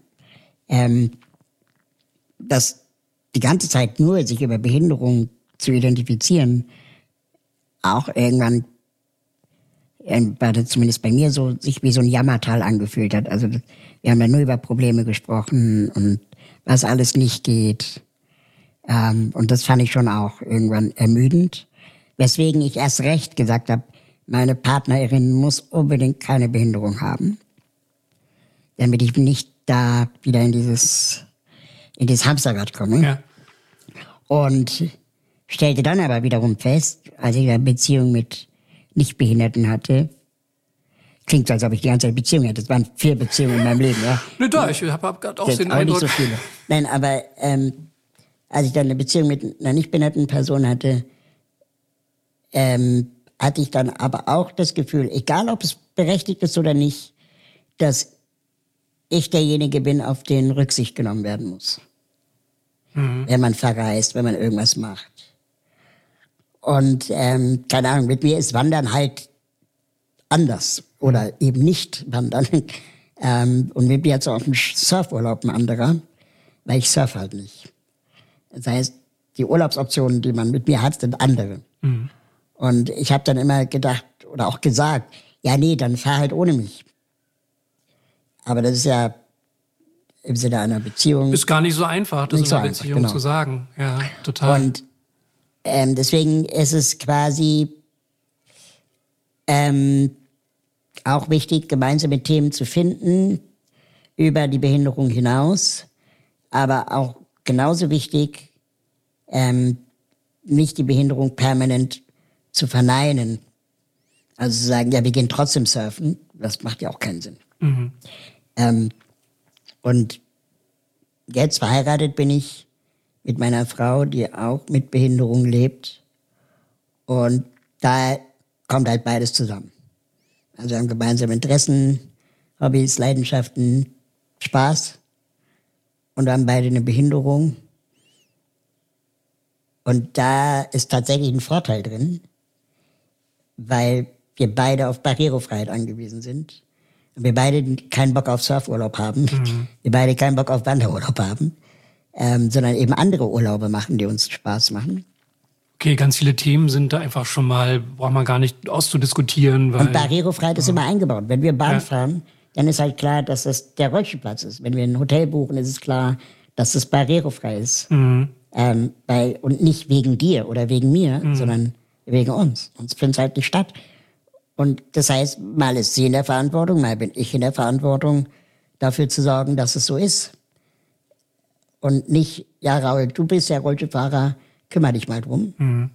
Das die ganze Zeit nur sich über Behinderung zu identifizieren, auch irgendwann, war das zumindest bei mir so, sich wie so ein Jammertal angefühlt hat. Also wir haben ja nur über Probleme gesprochen und was alles nicht geht. Und das fand ich schon auch irgendwann ermüdend. Weswegen ich erst recht gesagt habe, meine Partnerin muss unbedingt keine Behinderung haben, damit ich nicht da wieder in dieses Hamsterrad komme. Ja. Und stellte dann aber wiederum fest, als ich eine Beziehung mit Nichtbehinderten hatte, klingt, als ob ich die ganze Zeit Beziehungen hätte. Es waren 4 Beziehungen in meinem Leben, ja. Ne, da, ich habe gerade auch den auch Eindruck. nicht so viele. Nein, aber als ich dann eine Beziehung mit einer nicht behinderten Person hatte, hatte ich dann aber auch das Gefühl, egal ob es berechtigt ist oder nicht, dass ich derjenige bin, auf den Rücksicht genommen werden muss. Wenn man verreist, wenn man irgendwas macht. Und keine Ahnung, mit mir ist Wandern halt anders oder eben nicht wandern. Und mit mir hat es auch einen Surfurlaub ein anderer, weil ich surfe halt nicht. Das heißt, die Urlaubsoptionen, die man mit mir hat, sind andere. Und ich habe dann immer gedacht oder auch gesagt, ja nee, dann fahr halt ohne mich. Aber das ist ja im Sinne einer Beziehung. Ist gar nicht so einfach, das in einer Beziehung genau zu sagen. Ja, total. Und deswegen ist es quasi auch wichtig, gemeinsame Themen zu finden über die Behinderung hinaus, aber auch genauso wichtig, nicht die Behinderung permanent zu verneinen. Also zu sagen, ja, wir gehen trotzdem surfen, das macht ja auch keinen Sinn. Und jetzt verheiratet bin ich mit meiner Frau, die auch mit Behinderung lebt. Und da kommt halt beides zusammen. Also wir haben gemeinsame Interessen, Hobbys, Leidenschaften, Spaß. Und wir haben beide eine Behinderung. Und da ist tatsächlich ein Vorteil drin, weil wir beide auf Barrierefreiheit angewiesen sind. Und wir beide keinen Bock auf Surfurlaub haben. Wir beide keinen Bock auf Wanderurlaub haben. Sondern eben andere Urlaube machen, die uns Spaß machen. Okay, ganz viele Themen sind da einfach schon mal, braucht man gar nicht auszudiskutieren. Weil Und Barrierefreiheit ist immer eingebaut. Wenn wir Bahn fahren, dann ist halt klar, dass das der Rollstuhlplatz ist. Wenn wir ein Hotel buchen, ist es klar, dass es barrierefrei ist. Und nicht wegen dir oder wegen mir, sondern wegen uns. Sonst findet es halt nicht statt. Und das heißt, mal ist sie in der Verantwortung, mal bin ich in der Verantwortung, dafür zu sorgen, dass es so ist. Und nicht, ja Raul, du bist ja Rollstuhlfahrer, kümmere dich mal drum.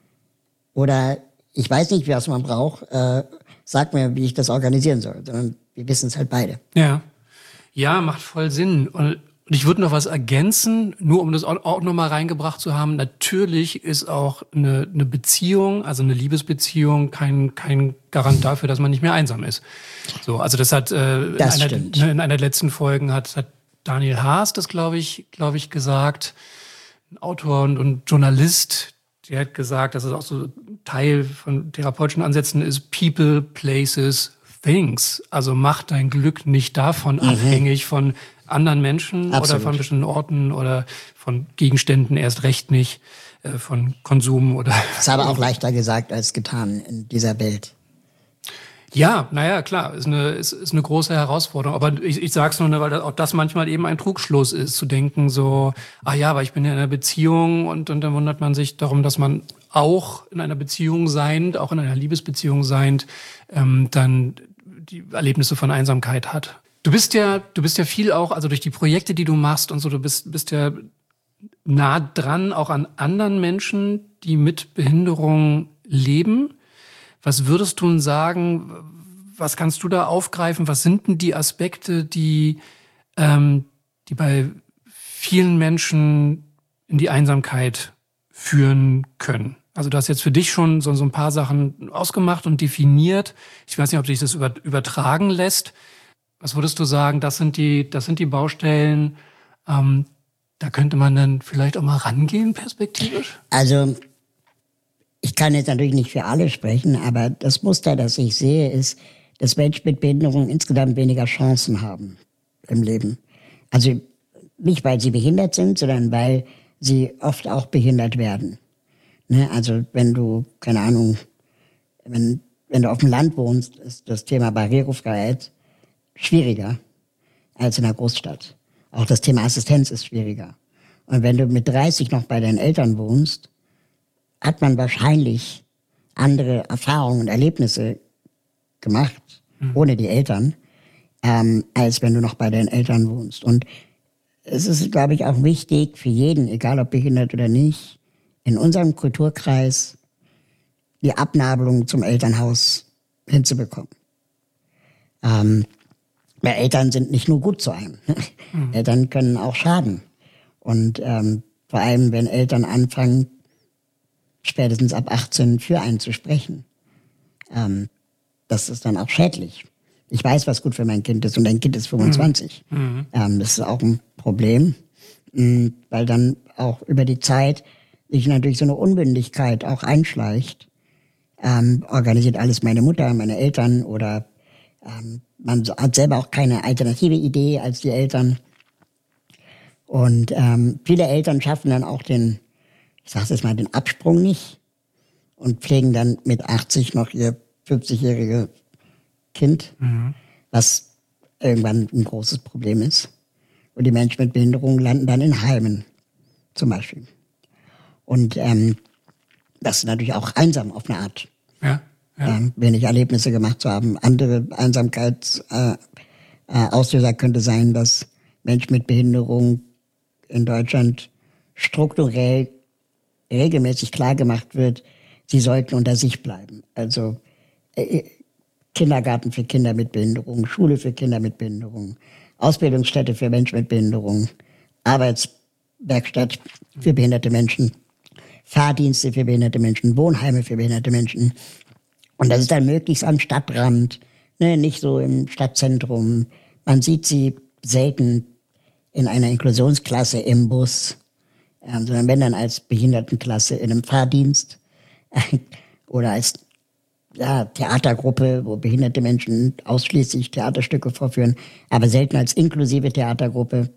Oder ich weiß nicht, was man braucht, sag mir, wie ich das organisieren soll. Sondern wir wissen es halt beide. Ja, macht voll Sinn. Und ich würde noch was ergänzen, nur um das auch noch mal reingebracht zu haben. Natürlich ist auch eine Beziehung, also eine Liebesbeziehung, kein Garant dafür, dass man nicht mehr einsam ist. So, also das hat in einer der letzten Folgen hat Daniel Haas das, glaube ich, gesagt. Ein Autor und Journalist, der hat gesagt, dass es auch so Teil von therapeutischen Ansätzen ist, People, Places, Things. Also mach dein Glück nicht davon abhängig von anderen Menschen oder von bestimmten Orten oder von Gegenständen, erst recht nicht, von Konsum oder... Ist aber auch leichter gesagt als getan in dieser Welt. Ja, naja, klar, ist eine große Herausforderung. Aber ich sag's nur, weil auch das manchmal eben ein Trugschluss ist, zu denken so, weil ich bin ja in einer Beziehung und dann wundert man sich darum, dass man auch in einer Beziehung seiend, auch in einer Liebesbeziehung seiend, dann die Erlebnisse von Einsamkeit hat. Du bist ja viel auch, also durch die Projekte, die du machst und so, du bist ja nah dran auch an anderen Menschen, die mit Behinderung leben. Was würdest du denn sagen, was kannst du da aufgreifen? Was sind denn die Aspekte, die bei vielen Menschen in die Einsamkeit führen können? Also du hast jetzt für dich schon so ein paar Sachen ausgemacht und definiert. Ich weiß nicht, ob sich das übertragen lässt. Was würdest du sagen, das sind die Baustellen, da könnte man dann vielleicht auch mal rangehen, perspektivisch? Also ich kann jetzt natürlich nicht für alle sprechen, aber das Muster, das ich sehe, ist, dass Menschen mit Behinderung insgesamt weniger Chancen haben im Leben. Also nicht, weil sie behindert sind, sondern weil sie oft auch behindert werden. Ne? Also wenn du, keine Ahnung, wenn du auf dem Land wohnst, ist das Thema Barrierefreiheit schwieriger als in einer Großstadt. Auch das Thema Assistenz ist schwieriger. Und wenn du mit 30 noch bei deinen Eltern wohnst, hat man wahrscheinlich andere Erfahrungen und Erlebnisse gemacht, ohne die Eltern, als wenn du noch bei deinen Eltern wohnst. Und es ist, glaube ich, auch wichtig für jeden, egal ob behindert oder nicht, in unserem Kulturkreis die Abnabelung zum Elternhaus hinzubekommen. Weil Eltern sind nicht nur gut zu einem. Eltern können auch schaden. Und vor allem, wenn Eltern anfangen, spätestens ab 18 für einen zu sprechen, das ist dann auch schädlich. Ich weiß, was gut für mein Kind ist und dein Kind ist 25. Das ist auch ein Problem, weil dann auch über die Zeit sich natürlich so eine Unbündigkeit auch einschleicht. Organisiert alles meine Mutter, meine Eltern oder man hat selber auch keine alternative Idee als die Eltern. Und viele Eltern schaffen dann auch den Absprung nicht und pflegen dann mit 80 noch ihr 50-jähriges Kind, was irgendwann ein großes Problem ist. Und die Menschen mit Behinderung landen dann in Heimen, zum Beispiel. Und das ist natürlich auch einsam auf eine Art. Ja. Wenig Erlebnisse gemacht zu haben. Andere Einsamkeitsauslöser könnte sein, dass Menschen mit Behinderung in Deutschland strukturell regelmäßig klar gemacht wird, sie sollten unter sich bleiben. Also Kindergarten für Kinder mit Behinderung, Schule für Kinder mit Behinderung, Ausbildungsstätte für Menschen mit Behinderung, Arbeitswerkstatt für behinderte Menschen, Fahrdienste für behinderte Menschen, Wohnheime für behinderte Menschen. Und das ist dann möglichst am Stadtrand, nicht so im Stadtzentrum. Man sieht sie selten in einer Inklusionsklasse im Bus, sondern wenn dann als Behindertenklasse in einem Fahrdienst oder als Theatergruppe, wo behinderte Menschen ausschließlich Theaterstücke vorführen, aber selten als inklusive Theatergruppe.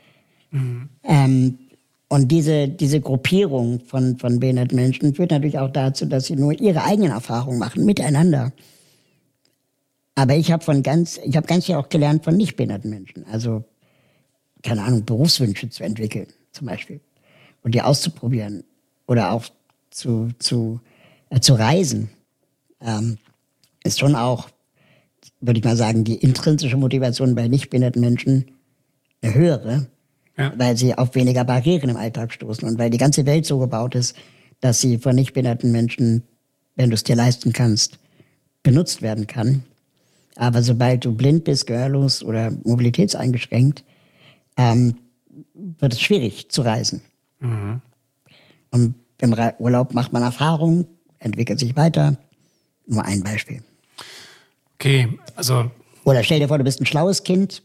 Und diese Gruppierung von behinderten Menschen führt natürlich auch dazu, dass sie nur ihre eigenen Erfahrungen machen, miteinander. Aber ich habe ganz viel auch gelernt von nicht behinderten Menschen. Also, keine Ahnung, Berufswünsche zu entwickeln, zum Beispiel. Und die auszuprobieren. Oder auch zu reisen. Ist schon auch, würde ich mal sagen, die intrinsische Motivation bei nicht behinderten Menschen eine höhere. Ja. Weil sie auf weniger Barrieren im Alltag stoßen und weil die ganze Welt so gebaut ist, dass sie von nicht behinderten Menschen, wenn du es dir leisten kannst, benutzt werden kann. Aber sobald du blind bist, gehörlos oder mobilitätseingeschränkt, wird es schwierig zu reisen. Und im Urlaub macht man Erfahrung, entwickelt sich weiter. Nur ein Beispiel. Okay, also... Oder stell dir vor, du bist ein schlaues Kind,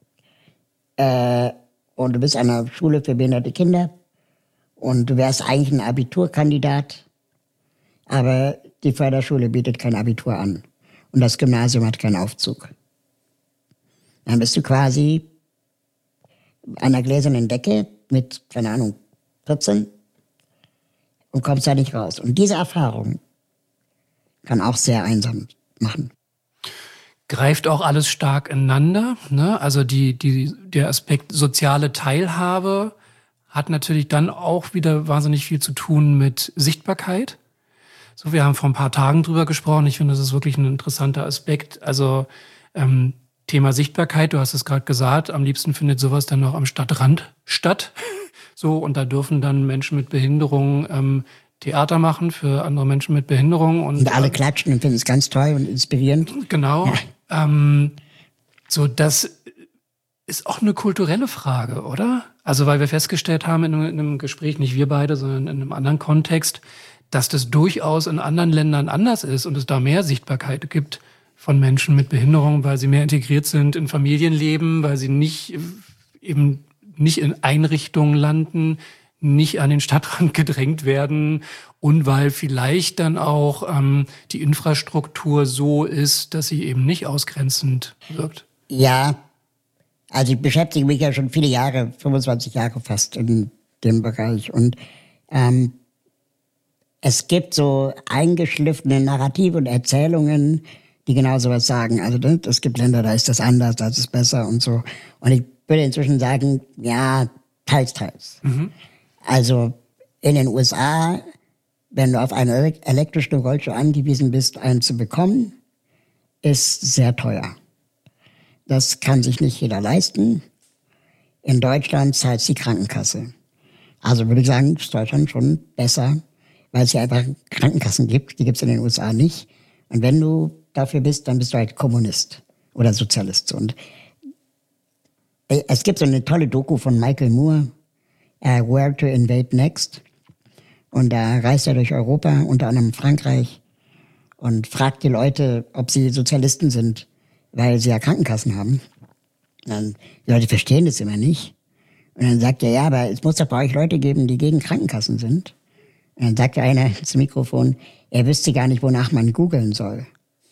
und du bist an einer Schule für behinderte Kinder und du wärst eigentlich ein Abiturkandidat, aber die Förderschule bietet kein Abitur an und das Gymnasium hat keinen Aufzug. Dann bist du quasi an einer gläsernen Decke mit, 14 und kommst da nicht raus. Und diese Erfahrung kann auch sehr einsam machen. Greift auch alles stark ineinander, ne? Also der Aspekt soziale Teilhabe hat natürlich dann auch wieder wahnsinnig viel zu tun mit Sichtbarkeit. So, wir haben vor ein paar Tagen drüber gesprochen. Ich finde, das ist wirklich ein interessanter Aspekt. Also Thema Sichtbarkeit, du hast es gerade gesagt, am liebsten findet sowas dann noch am Stadtrand statt. So, und da dürfen dann Menschen mit Behinderung Theater machen für andere Menschen mit Behinderung. Und alle klatschen und finden es ganz toll und inspirierend. Genau. Ja. So, das ist auch eine kulturelle Frage, oder? Also, weil wir festgestellt haben in einem Gespräch, nicht wir beide, sondern in einem anderen Kontext, dass das durchaus in anderen Ländern anders ist und es da mehr Sichtbarkeit gibt von Menschen mit Behinderung, weil sie mehr integriert sind in Familienleben, weil sie nicht in Einrichtungen landen, nicht an den Stadtrand gedrängt werden und weil vielleicht dann auch die Infrastruktur so ist, dass sie eben nicht ausgrenzend wirkt. Ja, also ich beschäftige mich ja schon viele Jahre, 25 Jahre fast in dem Bereich und es gibt so eingeschliffene Narrative und Erzählungen, die genau sowas sagen. Also es gibt Länder, da ist das anders, da ist es besser und so. Und ich würde inzwischen sagen, ja, teils. Also in den USA, wenn du auf einen elektrischen Rollstuhl angewiesen bist, einen zu bekommen, ist sehr teuer. Das kann sich nicht jeder leisten. In Deutschland zahlt die Krankenkasse. Also würde ich sagen, ist Deutschland schon besser, weil es hier einfach Krankenkassen gibt. Die gibt es in den USA nicht. Und wenn du dafür bist, dann bist du halt Kommunist. oder Sozialist. Und es gibt so eine tolle Doku von Michael Moore, Where to Invade Next. Und da reist er durch Europa, unter anderem Frankreich, und fragt die Leute, ob sie Sozialisten sind, weil sie ja Krankenkassen haben. Und die Leute verstehen das immer nicht. Und dann sagt er, ja, aber es muss doch bei euch Leute geben, die gegen Krankenkassen sind. Und dann sagt einer zum Mikrofon, er wüsste gar nicht, wonach man googeln soll.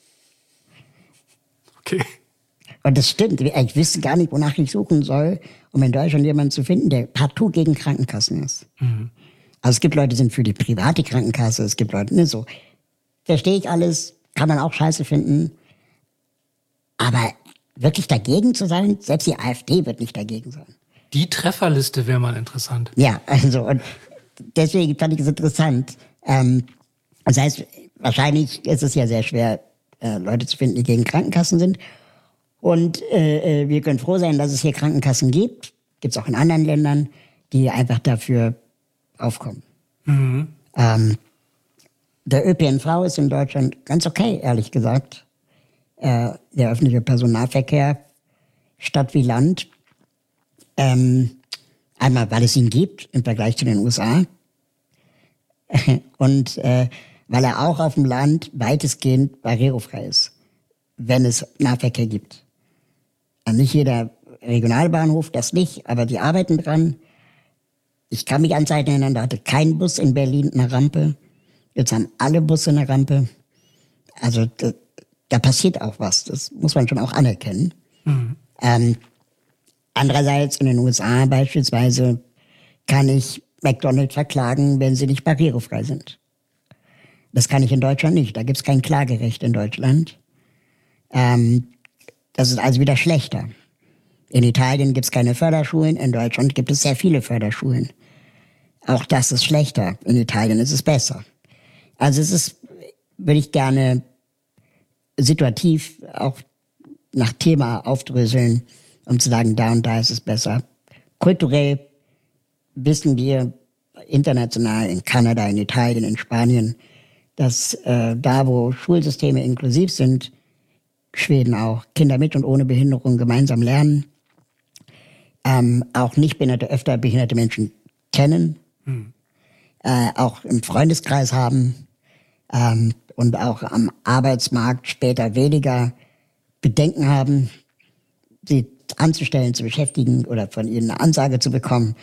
Okay. Und das stimmt. Ich wüsste gar nicht, wonach ich suchen soll, um in Deutschland jemanden zu finden, der partout gegen Krankenkassen ist. Mhm. Also es gibt Leute, die sind für die private Krankenkasse, es gibt Leute, ne, so. Verstehe ich alles, kann man auch scheiße finden. Aber wirklich dagegen zu sein, selbst die AfD wird nicht dagegen sein. Die Trefferliste wäre mal interessant. Ja, also, und deswegen fand ich es interessant. Das heißt, wahrscheinlich ist es ja sehr schwer, Leute zu finden, die gegen Krankenkassen sind. Und wir können froh sein, dass es hier Krankenkassen gibt. Gibt es auch in anderen Ländern, die einfach dafür aufkommen. Mhm. Der ÖPNV ist in Deutschland ganz okay, ehrlich gesagt. Der öffentliche Personennahverkehr, Stadt wie Land. Einmal, weil es ihn gibt im Vergleich zu den USA. Und weil er auch auf dem Land weitestgehend barrierefrei ist, wenn es Nahverkehr gibt. Also nicht jeder Regionalbahnhof, das nicht, aber die arbeiten dran. Ich kann mich an Zeiten erinnern, da hatte kein Bus in Berlin eine Rampe. Jetzt haben alle Busse eine Rampe. Also da passiert auch was. Das muss man schon auch anerkennen. Mhm. Andererseits in den USA beispielsweise kann ich McDonald's verklagen, wenn sie nicht barrierefrei sind. Das kann ich in Deutschland nicht. Da gibt es kein Klagerecht in Deutschland. Das ist also wieder schlechter. In Italien gibt es keine Förderschulen. In Deutschland gibt es sehr viele Förderschulen. Auch das ist schlechter. In Italien ist es besser. Also es ist, würde ich gerne situativ auch nach Thema aufdröseln, um zu sagen, da und da ist es besser. Kulturell wissen wir international, in Kanada, in Italien, in Spanien, dass da, wo Schulsysteme inklusiv sind, Schweden auch, Kinder mit und ohne Behinderung gemeinsam lernen, auch nicht behinderte, öfter behinderte Menschen kennen, auch im Freundeskreis haben und auch am Arbeitsmarkt später weniger Bedenken haben, sie anzustellen, zu beschäftigen oder von ihnen eine Ansage zu bekommen.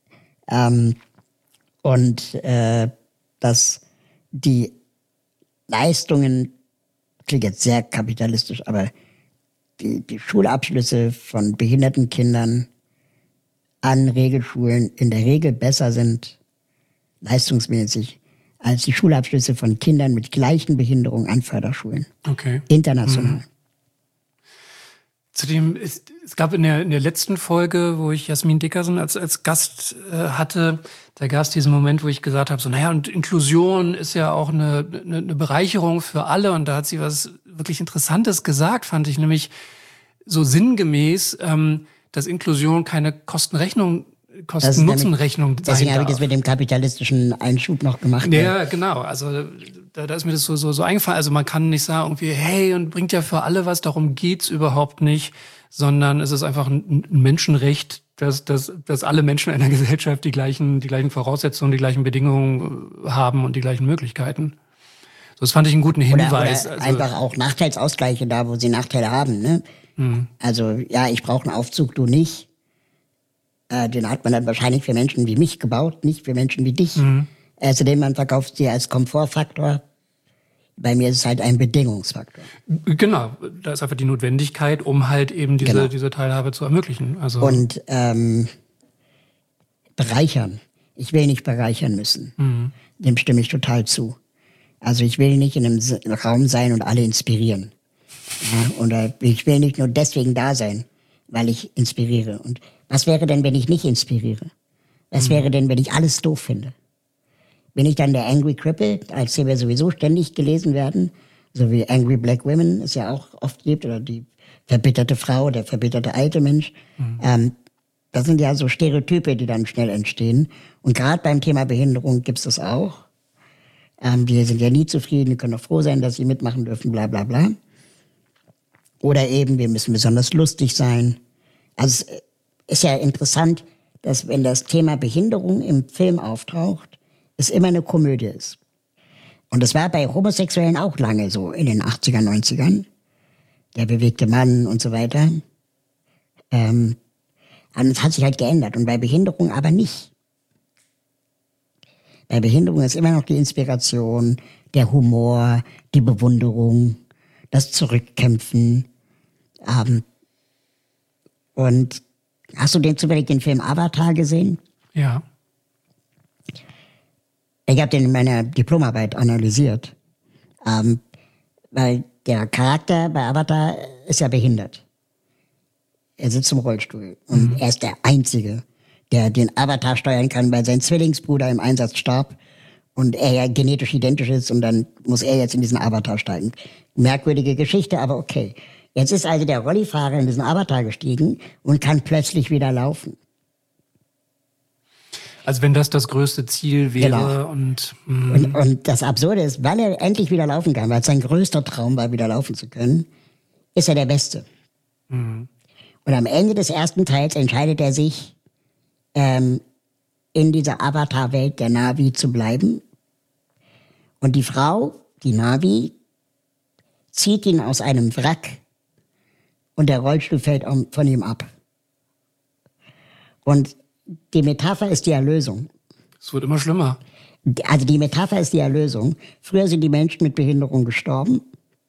Dass die Leistungen, klingt jetzt sehr kapitalistisch, aber die Schulabschlüsse von behinderten Kindern an Regelschulen in der Regel besser sind, leistungsmäßig, als die Schulabschlüsse von Kindern mit gleichen Behinderungen an Förderschulen. Okay. International. Mhm. Zudem, es gab in der letzten Folge, wo ich Jasmin Dickerson als Gast hatte, da gab es diesen Moment, wo ich gesagt habe, so, naja, und Inklusion ist ja auch eine Bereicherung für alle. Und da hat sie was wirklich Interessantes gesagt, fand ich, nämlich so sinngemäß, dass Inklusion keine Kosten-Nutzen-Rechnung sein deswegen habe ich das mit dem kapitalistischen Einschub noch gemacht. Ja, genau. Also da ist mir das so eingefallen. Also man kann nicht sagen irgendwie, hey, und bringt ja für alle was, darum geht's überhaupt nicht, sondern es ist einfach ein Menschenrecht, dass alle Menschen in einer Gesellschaft die gleichen Voraussetzungen, die gleichen Bedingungen haben und die gleichen Möglichkeiten. So, das fand ich einen guten Hinweis. Oder einfach auch Nachteilsausgleiche da, wo sie Nachteile haben. Ne? Mhm. Also ja, ich brauche einen Aufzug, du nicht. Den hat man dann wahrscheinlich für Menschen wie mich gebaut, nicht für Menschen wie dich. Mhm. Außerdem, man verkauft sie als Komfortfaktor. Bei mir ist es halt ein Bedingungsfaktor. Genau, da ist einfach die Notwendigkeit, um halt eben diese Teilhabe zu ermöglichen. Also und bereichern. Ich will nicht bereichern müssen. Mhm. Dem stimme ich total zu. Also ich will nicht in einem Raum sein und alle inspirieren. Ja, oder ich will nicht nur deswegen da sein, weil ich inspiriere. Und was wäre denn, wenn ich nicht inspiriere? Was wäre denn, wenn ich alles doof finde? Bin ich dann der Angry Cripple, als den wir sowieso ständig gelesen werden? So wie Angry Black Women es ja auch oft gibt, oder die verbitterte Frau, der verbitterte alte Mensch. Mhm. Das sind ja so Stereotype, die dann schnell entstehen. Und gerade beim Thema Behinderung gibt es das auch. Die sind ja nie zufrieden, die können auch froh sein, dass sie mitmachen dürfen, bla bla bla. Oder eben, wir müssen besonders lustig sein. Also es ist ja interessant, dass wenn das Thema Behinderung im Film auftaucht, es immer eine Komödie ist. Und das war bei Homosexuellen auch lange so, in den 80er, 90ern. Der bewegte Mann und so weiter. Und es hat sich halt geändert. Und bei Behinderung aber nicht. Bei Behinderung ist immer noch die Inspiration, der Humor, die Bewunderung, das Zurückkämpfen. Und hast du zufällig den Film Avatar gesehen? Ja. Ich habe den in meiner Diplomarbeit analysiert. Weil der Charakter bei Avatar ist ja behindert. Er sitzt im Rollstuhl. Und er ist der Einzige, der den Avatar steuern kann, weil sein Zwillingsbruder im Einsatz starb und er ja genetisch identisch ist und dann muss er jetzt in diesen Avatar steigen. Merkwürdige Geschichte, aber okay. Jetzt ist also der Rollifahrer in diesen Avatar gestiegen und kann plötzlich wieder laufen. Also wenn das größte Ziel wäre. Genau. Und das Absurde ist, weil er endlich wieder laufen kann, weil es sein größter Traum war, wieder laufen zu können, ist er der Beste. Und am Ende des ersten Teils entscheidet er sich, in dieser Avatar-Welt der Na'vi zu bleiben. Und die Frau, die Na'vi, zieht ihn aus einem Wrack und der Rollstuhl fällt von ihm ab. Und die Metapher ist die Erlösung. Es wird immer schlimmer. Also die Metapher ist die Erlösung. Früher sind die Menschen mit Behinderung gestorben.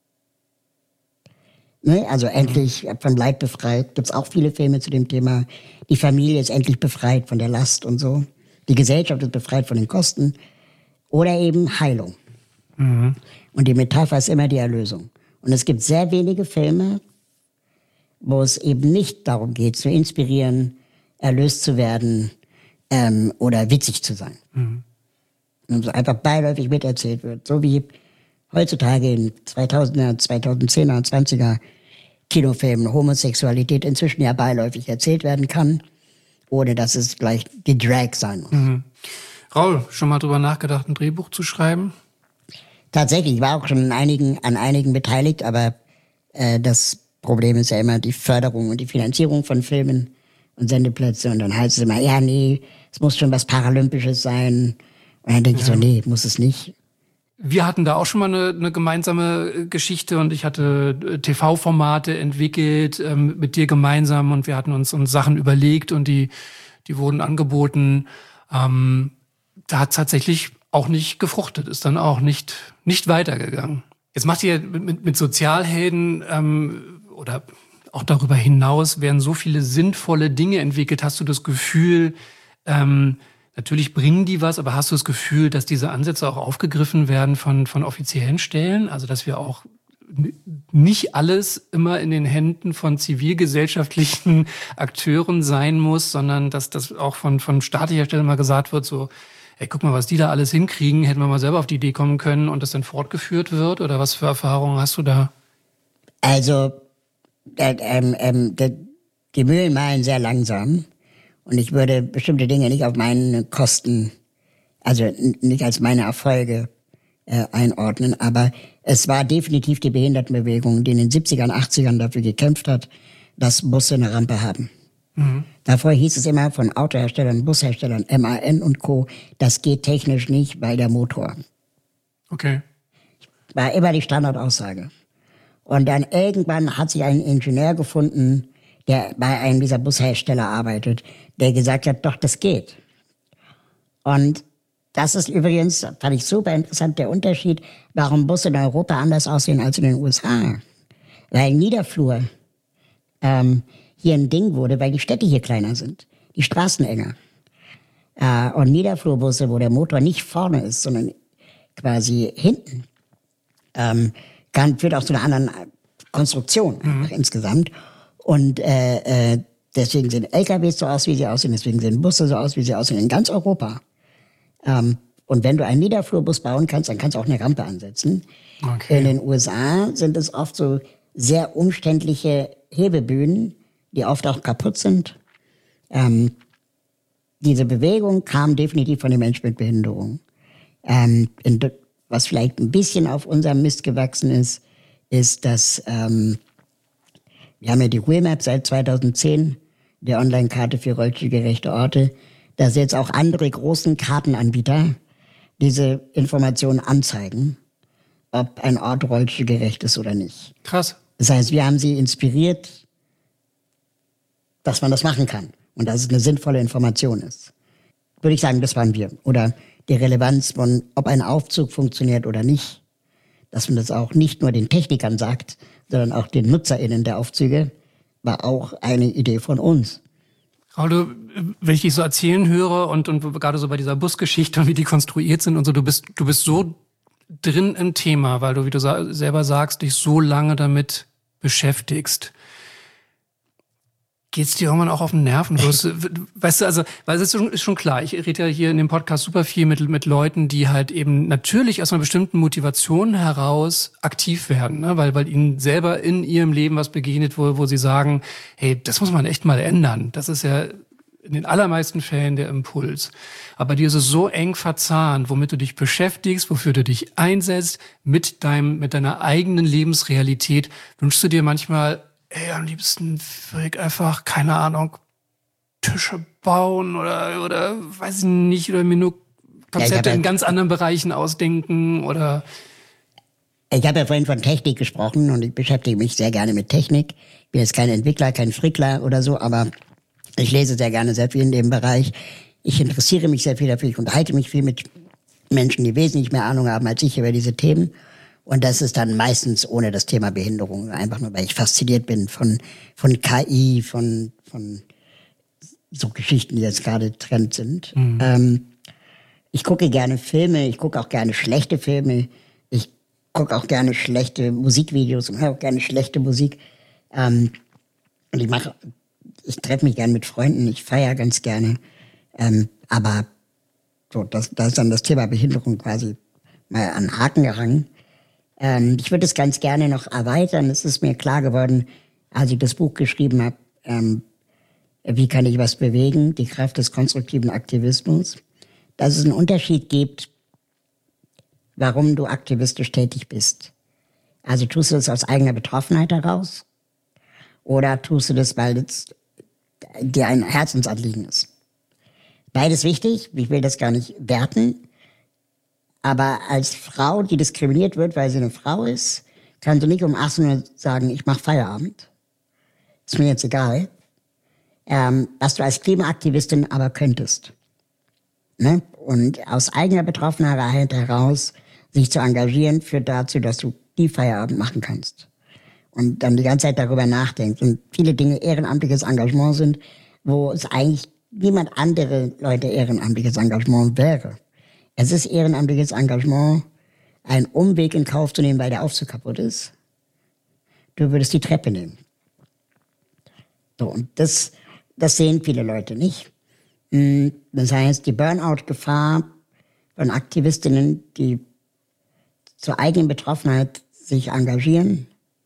Ne? Also endlich von Leid befreit. Gibt es auch viele Filme zu dem Thema. Die Familie ist endlich befreit von der Last und so. Die Gesellschaft ist befreit von den Kosten. Oder eben Heilung. Und die Metapher ist immer die Erlösung. Und es gibt sehr wenige Filme, wo es eben nicht darum geht, zu inspirieren, erlöst zu werden oder witzig zu sein. Und so einfach beiläufig miterzählt wird. So wie heutzutage in 2000er, 2010er, 20er Kinofilmen Homosexualität inzwischen ja beiläufig erzählt werden kann, ohne dass es gleich die Drag sein muss. Raul, schon mal drüber nachgedacht, ein Drehbuch zu schreiben? Tatsächlich, ich war auch schon an einigen beteiligt, aber das Problem ist ja immer die Förderung und die Finanzierung von Filmen und Sendeplätze. Und dann heißt es immer, ja, nee, es muss schon was Paralympisches sein. Und dann denke ich so, nee, muss es nicht. Wir hatten da auch schon mal eine gemeinsame Geschichte und ich hatte TV-Formate entwickelt mit dir gemeinsam und wir hatten uns Sachen überlegt und die wurden angeboten. Da hat tatsächlich auch nicht gefruchtet, ist dann auch nicht weitergegangen. Jetzt macht ihr mit Sozialhelden oder auch darüber hinaus werden so viele sinnvolle Dinge entwickelt. Hast du das Gefühl, natürlich bringen die was, aber hast du das Gefühl, dass diese Ansätze auch aufgegriffen werden von offiziellen Stellen? Also dass wir auch nicht alles immer in den Händen von zivilgesellschaftlichen Akteuren sein muss, sondern dass das auch von staatlicher Stelle mal gesagt wird, so, hey, guck mal, was die da alles hinkriegen, hätten wir mal selber auf die Idee kommen können und das dann fortgeführt wird? Oder was für Erfahrungen hast du da? Also, die Mühlen mahlen sehr langsam und ich würde bestimmte Dinge nicht auf meine Kosten, also nicht als meine Erfolge einordnen, aber es war definitiv die Behindertenbewegung, die in den 70ern, 80ern dafür gekämpft hat, dass Busse eine Rampe haben. Davor hieß es immer von Autoherstellern, Busherstellern, MAN und Co., das geht technisch nicht, weil der Motor. Okay. War immer die Standardaussage. Und dann irgendwann hat sich ein Ingenieur gefunden, der bei einem dieser Bushersteller arbeitet, der gesagt hat, doch, das geht. Und das ist übrigens, fand ich super interessant, der Unterschied, warum Busse in Europa anders aussehen als in den USA. Weil Niederflur hier ein Ding wurde, weil die Städte hier kleiner sind, die Straßen enger. Und Niederflurbusse, wo der Motor nicht vorne ist, sondern quasi hinten, führt auch zu einer anderen Konstruktion insgesamt. Und deswegen sehen LKWs so aus, wie sie aussehen, deswegen sehen Busse so aus, wie sie aussehen, in ganz Europa. Und wenn du einen Niederflurbus bauen kannst, dann kannst du auch eine Rampe ansetzen. Okay. In den USA sind es oft so sehr umständliche Hebebühnen, die oft auch kaputt sind. Diese Bewegung kam definitiv von den Menschen mit Behinderung. Was vielleicht ein bisschen auf unserem Mist gewachsen ist, dass Wir haben ja die Ruhe-Map seit 2010, die Online-Karte für rollstuhlgerechte Orte. Da sind jetzt auch andere großen Kartenanbieter diese Informationen anzeigen, ob ein Ort rollstuhlgerecht ist oder nicht. Krass. Das heißt, wir haben sie inspiriert, dass man das machen kann und dass es eine sinnvolle Information ist. Würde ich sagen, das waren wir. Oder die Relevanz von, ob ein Aufzug funktioniert oder nicht. Dass man das auch nicht nur den Technikern sagt, sondern auch den NutzerInnen der Aufzüge, war auch eine Idee von uns. Raul, wenn ich dich so erzählen höre und gerade so bei dieser Busgeschichte und wie die konstruiert sind und so, du bist so drin im Thema, weil du, wie du selber sagst, dich so lange damit beschäftigst. Geht's dir irgendwann auch auf den Nerven? Weißt du, also, weil es ist schon klar, ich rede ja hier in dem Podcast super viel mit Leuten, die halt eben natürlich aus einer bestimmten Motivation heraus aktiv werden, ne? Weil ihnen selber in ihrem Leben was begegnet, wo sie sagen, hey, das muss man echt mal ändern. Das ist ja in den allermeisten Fällen der Impuls. Aber dir ist es so eng verzahnt, womit du dich beschäftigst, wofür du dich einsetzt, mit deiner eigenen Lebensrealität. Wünschst du dir manchmal, am liebsten würde ich einfach, keine Ahnung, Tische bauen oder weiß ich nicht, oder mir nur Konzepte in ganz anderen Bereichen ausdenken oder... Ich habe ja vorhin von Technik gesprochen und ich beschäftige mich sehr gerne mit Technik. Ich bin jetzt kein Entwickler, kein Frickler oder so, aber ich lese sehr gerne sehr viel in dem Bereich. Ich interessiere mich sehr viel dafür, ich unterhalte mich viel mit Menschen, die wesentlich mehr Ahnung haben als ich über diese Themen. Und das ist dann meistens ohne das Thema Behinderung, einfach nur, weil ich fasziniert bin von KI, von so Geschichten, die jetzt gerade Trend sind. Ich gucke gerne Filme, ich gucke auch gerne schlechte Filme, ich gucke auch gerne schlechte Musikvideos und höre auch gerne schlechte Musik. Und ich treffe mich gerne mit Freunden, ich feiere ganz gerne. Aber so, da ist dann das Thema Behinderung quasi mal an den Haken gehangen. Ich würde es ganz gerne noch erweitern. Es ist mir klar geworden, als ich das Buch geschrieben habe, wie kann ich was bewegen, die Kraft des konstruktiven Aktivismus, dass es einen Unterschied gibt, warum du aktivistisch tätig bist. Also tust du das aus eigener Betroffenheit heraus oder tust du das, weil es dir ein Herzensanliegen ist. Beides wichtig, ich will das gar nicht werten. Aber als Frau, die diskriminiert wird, weil sie eine Frau ist, kannst du nicht um 18 Uhr sagen, ich mache Feierabend. Ist mir jetzt egal. Was du als Klimaaktivistin aber könntest. Ne? Und aus eigener Betroffenheit heraus sich zu engagieren, führt dazu, dass du die Feierabend machen kannst. Und dann die ganze Zeit darüber nachdenkst. Und viele Dinge ehrenamtliches Engagement sind, wo es eigentlich niemand andere Leute ehrenamtliches Engagement wäre. Es ist ehrenamtliches Engagement, einen Umweg in Kauf zu nehmen, weil der Aufzug kaputt ist. Du würdest die Treppe nehmen. So, und das sehen viele Leute nicht. Das heißt, die Burnout-Gefahr von Aktivistinnen, die zur eigenen Betroffenheit sich engagieren,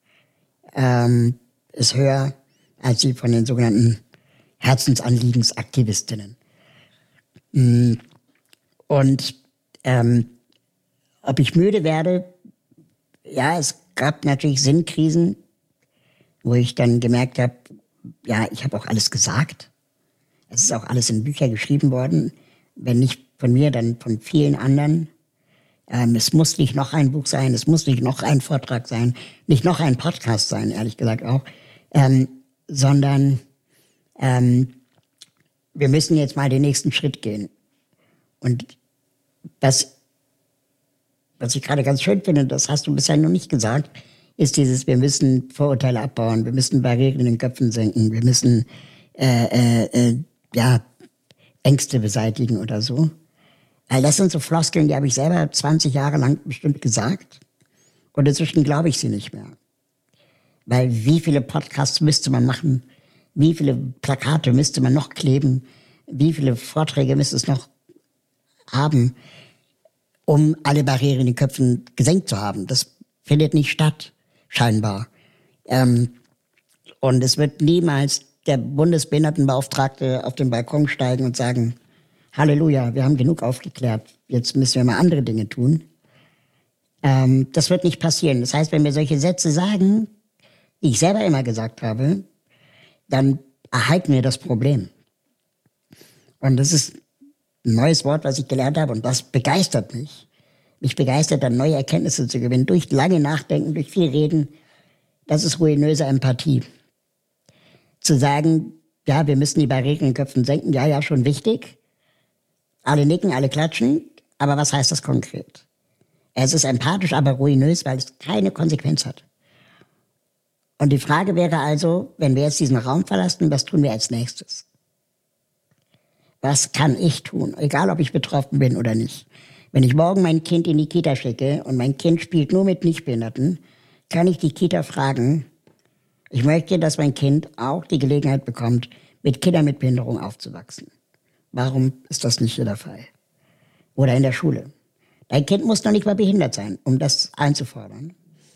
ist höher als die von den sogenannten Herzensanliegensaktivistinnen. Und ob ich müde werde, ja, es gab natürlich Sinnkrisen, wo ich dann gemerkt habe, ja, ich habe auch alles gesagt. Es ist auch alles in Bücher geschrieben worden, wenn nicht von mir, dann von vielen anderen. Es muss nicht noch ein Buch sein, es muss nicht noch ein Vortrag sein, nicht noch ein Podcast sein, ehrlich gesagt auch, sondern wir müssen jetzt mal den nächsten Schritt gehen. Und was ich gerade ganz schön finde, das hast du bisher noch nicht gesagt, ist dieses, wir müssen Vorurteile abbauen, wir müssen Barrieren in den Köpfen senken, wir müssen Ängste beseitigen oder so. Das sind so Floskeln, die habe ich selber 20 Jahre lang bestimmt gesagt. Und inzwischen glaube ich sie nicht mehr. Weil wie viele Podcasts müsste man machen? Wie viele Plakate müsste man noch kleben? Wie viele Vorträge müsste es noch haben, um alle Barrieren in den Köpfen gesenkt zu haben? Das findet nicht statt, scheinbar. Und es wird niemals der Bundesbehindertenbeauftragte auf den Balkon steigen und sagen, Halleluja, wir haben genug aufgeklärt, jetzt müssen wir mal andere Dinge tun. Das wird nicht passieren. Das heißt, wenn wir solche Sätze sagen, die ich selber immer gesagt habe, dann erhalten wir das Problem. Und das ist ein neues Wort, was ich gelernt habe, und das begeistert mich. Mich begeistert dann, neue Erkenntnisse zu gewinnen, durch lange Nachdenken, durch viel Reden. Das ist ruinöse Empathie. Zu sagen, ja, wir müssen die Barrieren in den Köpfen senken, ja, schon wichtig. Alle nicken, alle klatschen, aber was heißt das konkret? Es ist empathisch, aber ruinös, weil es keine Konsequenz hat. Und die Frage wäre also, wenn wir jetzt diesen Raum verlassen, was tun wir als nächstes? Was kann ich tun, egal ob ich betroffen bin oder nicht? Wenn ich morgen mein Kind in die Kita schicke und mein Kind spielt nur mit Nichtbehinderten, kann ich die Kita fragen, ich möchte, dass mein Kind auch die Gelegenheit bekommt, mit Kindern mit Behinderung aufzuwachsen. Warum ist das nicht hier der Fall? Oder in der Schule. Dein Kind muss noch nicht mal behindert sein, um das einzufordern.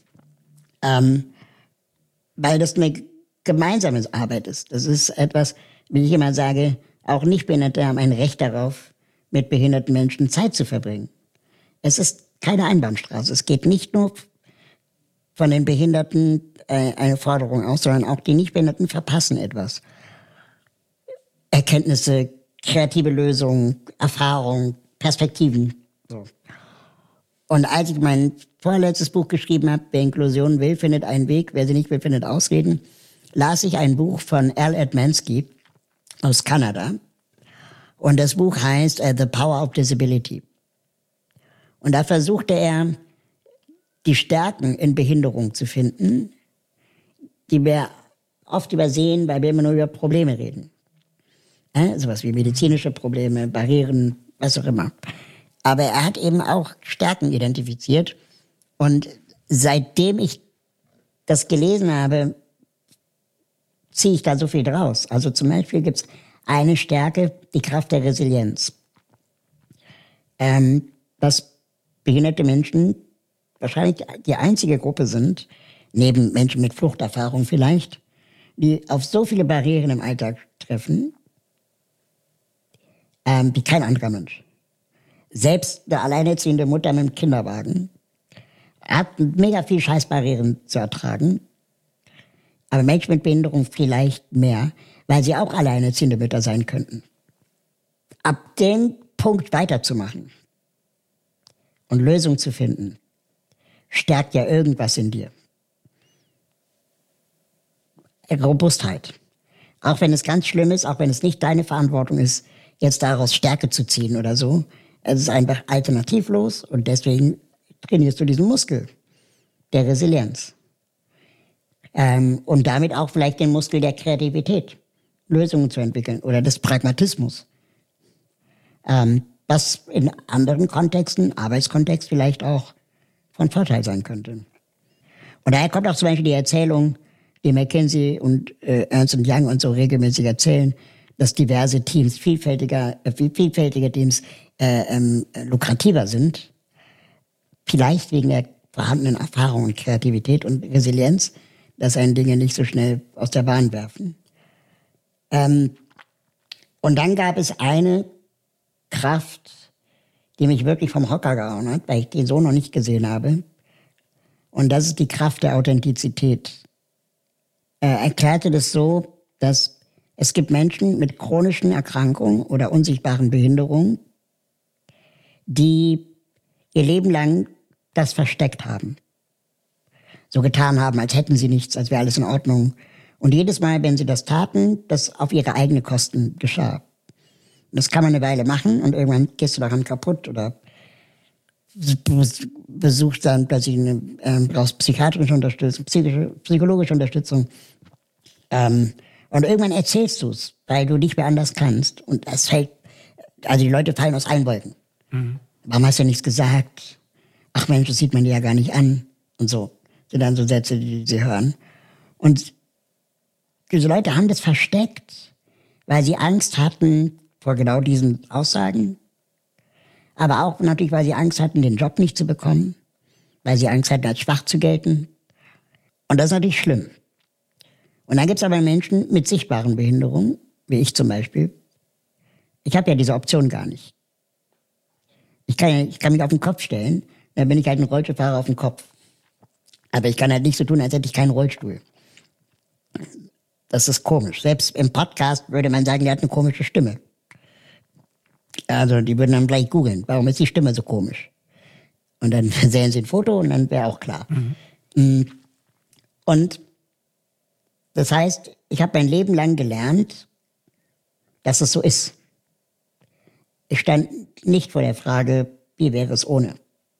Weil das eine gemeinsame Arbeit ist. Das ist etwas, wie ich immer sage, auch Nichtbehinderte haben ein Recht darauf, mit behinderten Menschen Zeit zu verbringen. Es ist keine Einbahnstraße. Es geht nicht nur von den Behinderten eine Forderung aus, sondern auch die Nichtbehinderten verpassen etwas. Erkenntnisse, kreative Lösungen, Erfahrungen, Perspektiven. So. Und als ich mein vorletztes Buch geschrieben habe, wer Inklusion will, findet einen Weg, wer sie nicht will, findet Ausreden, las ich ein Buch von Al Edmansky aus Kanada. Und das Buch heißt The Power of Disability. Und da versuchte er, die Stärken in Behinderung zu finden, die wir oft übersehen, weil wir immer nur über Probleme reden. Sowas wie medizinische Probleme, Barrieren, was auch immer. Aber er hat eben auch Stärken identifiziert. Und seitdem ich das gelesen habe, ziehe ich da so viel draus. Also zum Beispiel gibt es eine Stärke, die Kraft der Resilienz. Dass behinderte Menschen wahrscheinlich die einzige Gruppe sind, neben Menschen mit Fluchterfahrung vielleicht, die auf so viele Barrieren im Alltag treffen, wie kein anderer Mensch. Selbst eine alleinerziehende Mutter mit einem Kinderwagen hat mega viel Scheißbarrieren zu ertragen, aber Menschen mit Behinderung vielleicht mehr, weil sie auch alleinerziehende Mütter sein könnten. Ab dem Punkt weiterzumachen und Lösungen zu finden, stärkt ja irgendwas in dir. Robustheit. Auch wenn es ganz schlimm ist, auch wenn es nicht deine Verantwortung ist, jetzt daraus Stärke zu ziehen oder so. Es ist einfach alternativlos und deswegen trainierst du diesen Muskel der Resilienz. Und damit auch vielleicht den Muskel der Kreativität, Lösungen zu entwickeln oder des Pragmatismus. Was in anderen Kontexten, Arbeitskontext vielleicht auch von Vorteil sein könnte. Und daher kommt auch zum Beispiel die Erzählung, die McKinsey und Ernst & Young und so regelmäßig erzählen, dass diverse Teams, vielfältige Teams lukrativer sind. Vielleicht wegen der vorhandenen Erfahrung und Kreativität und Resilienz, dass einen Dinge nicht so schnell aus der Bahn werfen. Und dann gab es eine Kraft, die mich wirklich vom Hocker gehauen hat, weil ich den so noch nicht gesehen habe. Und das ist die Kraft der Authentizität. Er erklärte das so, dass es gibt Menschen mit chronischen Erkrankungen oder unsichtbaren Behinderungen, die ihr Leben lang das versteckt haben. So getan haben, als hätten sie nichts, als wäre alles in Ordnung. Und jedes Mal, wenn sie das taten, das auf ihre eigenen Kosten geschah. Das kann man eine Weile machen und irgendwann gehst du daran kaputt oder besuchst dann plötzlich brauchst psychiatrische Unterstützung, psychologische Unterstützung. Und irgendwann erzählst du es, weil du nicht mehr anders kannst. Und das fällt, also die Leute fallen aus allen Wolken. Mhm. Warum hast du nichts gesagt? Ach Mensch, das sieht man dir ja gar nicht an. Und so sind dann so Sätze, die sie hören. Und diese Leute haben das versteckt, weil sie Angst hatten vor genau diesen Aussagen. Aber auch natürlich, weil sie Angst hatten, den Job nicht zu bekommen. Weil sie Angst hatten, als schwach zu gelten. Und das ist natürlich schlimm. Und dann gibt es aber Menschen mit sichtbaren Behinderungen, wie ich zum Beispiel. Ich habe ja diese Option gar nicht. Ich kann mich auf den Kopf stellen, dann bin ich halt ein Rollstuhlfahrer auf dem Kopf. Aber ich kann halt nicht so tun, als hätte ich keinen Rollstuhl. Das ist komisch. Selbst im Podcast würde man sagen, der hat eine komische Stimme. Also die würden dann gleich googeln, warum ist die Stimme so komisch? Und dann sehen sie ein Foto und dann wäre auch klar. Und das heißt, ich habe mein Leben lang gelernt, dass es so ist. Ich stand nicht vor der Frage, wie wäre es ohne?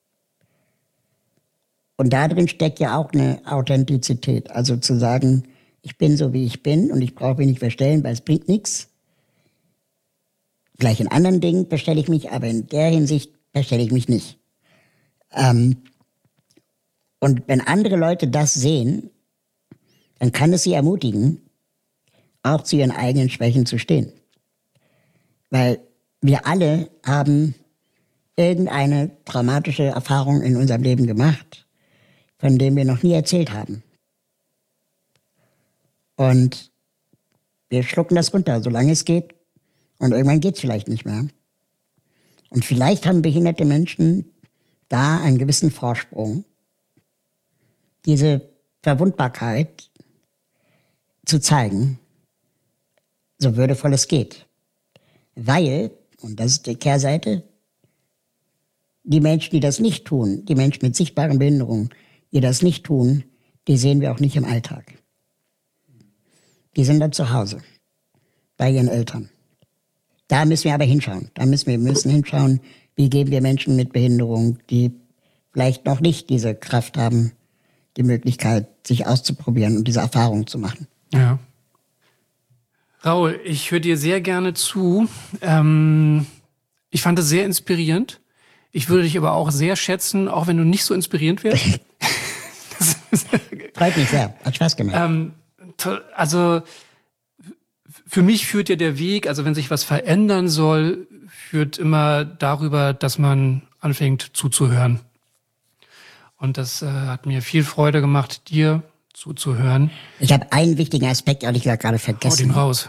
Und da drin steckt ja auch eine Authentizität. Also zu sagen, ich bin so, wie ich bin und ich brauche mich nicht verstellen, weil es bringt nichts. Gleich in anderen Dingen verstelle ich mich, aber in der Hinsicht verstelle ich mich nicht. Und wenn andere Leute das sehen, dann kann es sie ermutigen, auch zu ihren eigenen Schwächen zu stehen. Weil wir alle haben irgendeine traumatische Erfahrung in unserem Leben gemacht, von dem wir noch nie erzählt haben. Und wir schlucken das runter, solange es geht. Und irgendwann geht es vielleicht nicht mehr. Und vielleicht haben behinderte Menschen da einen gewissen Vorsprung, diese Verwundbarkeit zu zeigen, so würdevoll es geht. Weil, und das ist die Kehrseite, die Menschen, die das nicht tun, die Menschen mit sichtbaren Behinderungen, die das nicht tun, die sehen wir auch nicht im Alltag. Die sind dann zu Hause, bei ihren Eltern. Da müssen wir aber hinschauen. Wir müssen hinschauen, wie geben wir Menschen mit Behinderung, die vielleicht noch nicht diese Kraft haben, die Möglichkeit, sich auszuprobieren und diese Erfahrung zu machen. Ja. Raul, ich höre dir sehr gerne zu. Ich fand es sehr inspirierend. Ich würde dich aber auch sehr schätzen, auch wenn du nicht so inspirierend wärst. Freut mich sehr. Hat Spaß gemacht. Also für mich führt ja der Weg, also wenn sich was verändern soll, führt immer darüber, dass man anfängt zuzuhören. Und das hat mir viel Freude gemacht, dir zuzuhören. Ich habe einen wichtigen Aspekt, ehrlich gesagt, gerade vergessen. Hau den raus.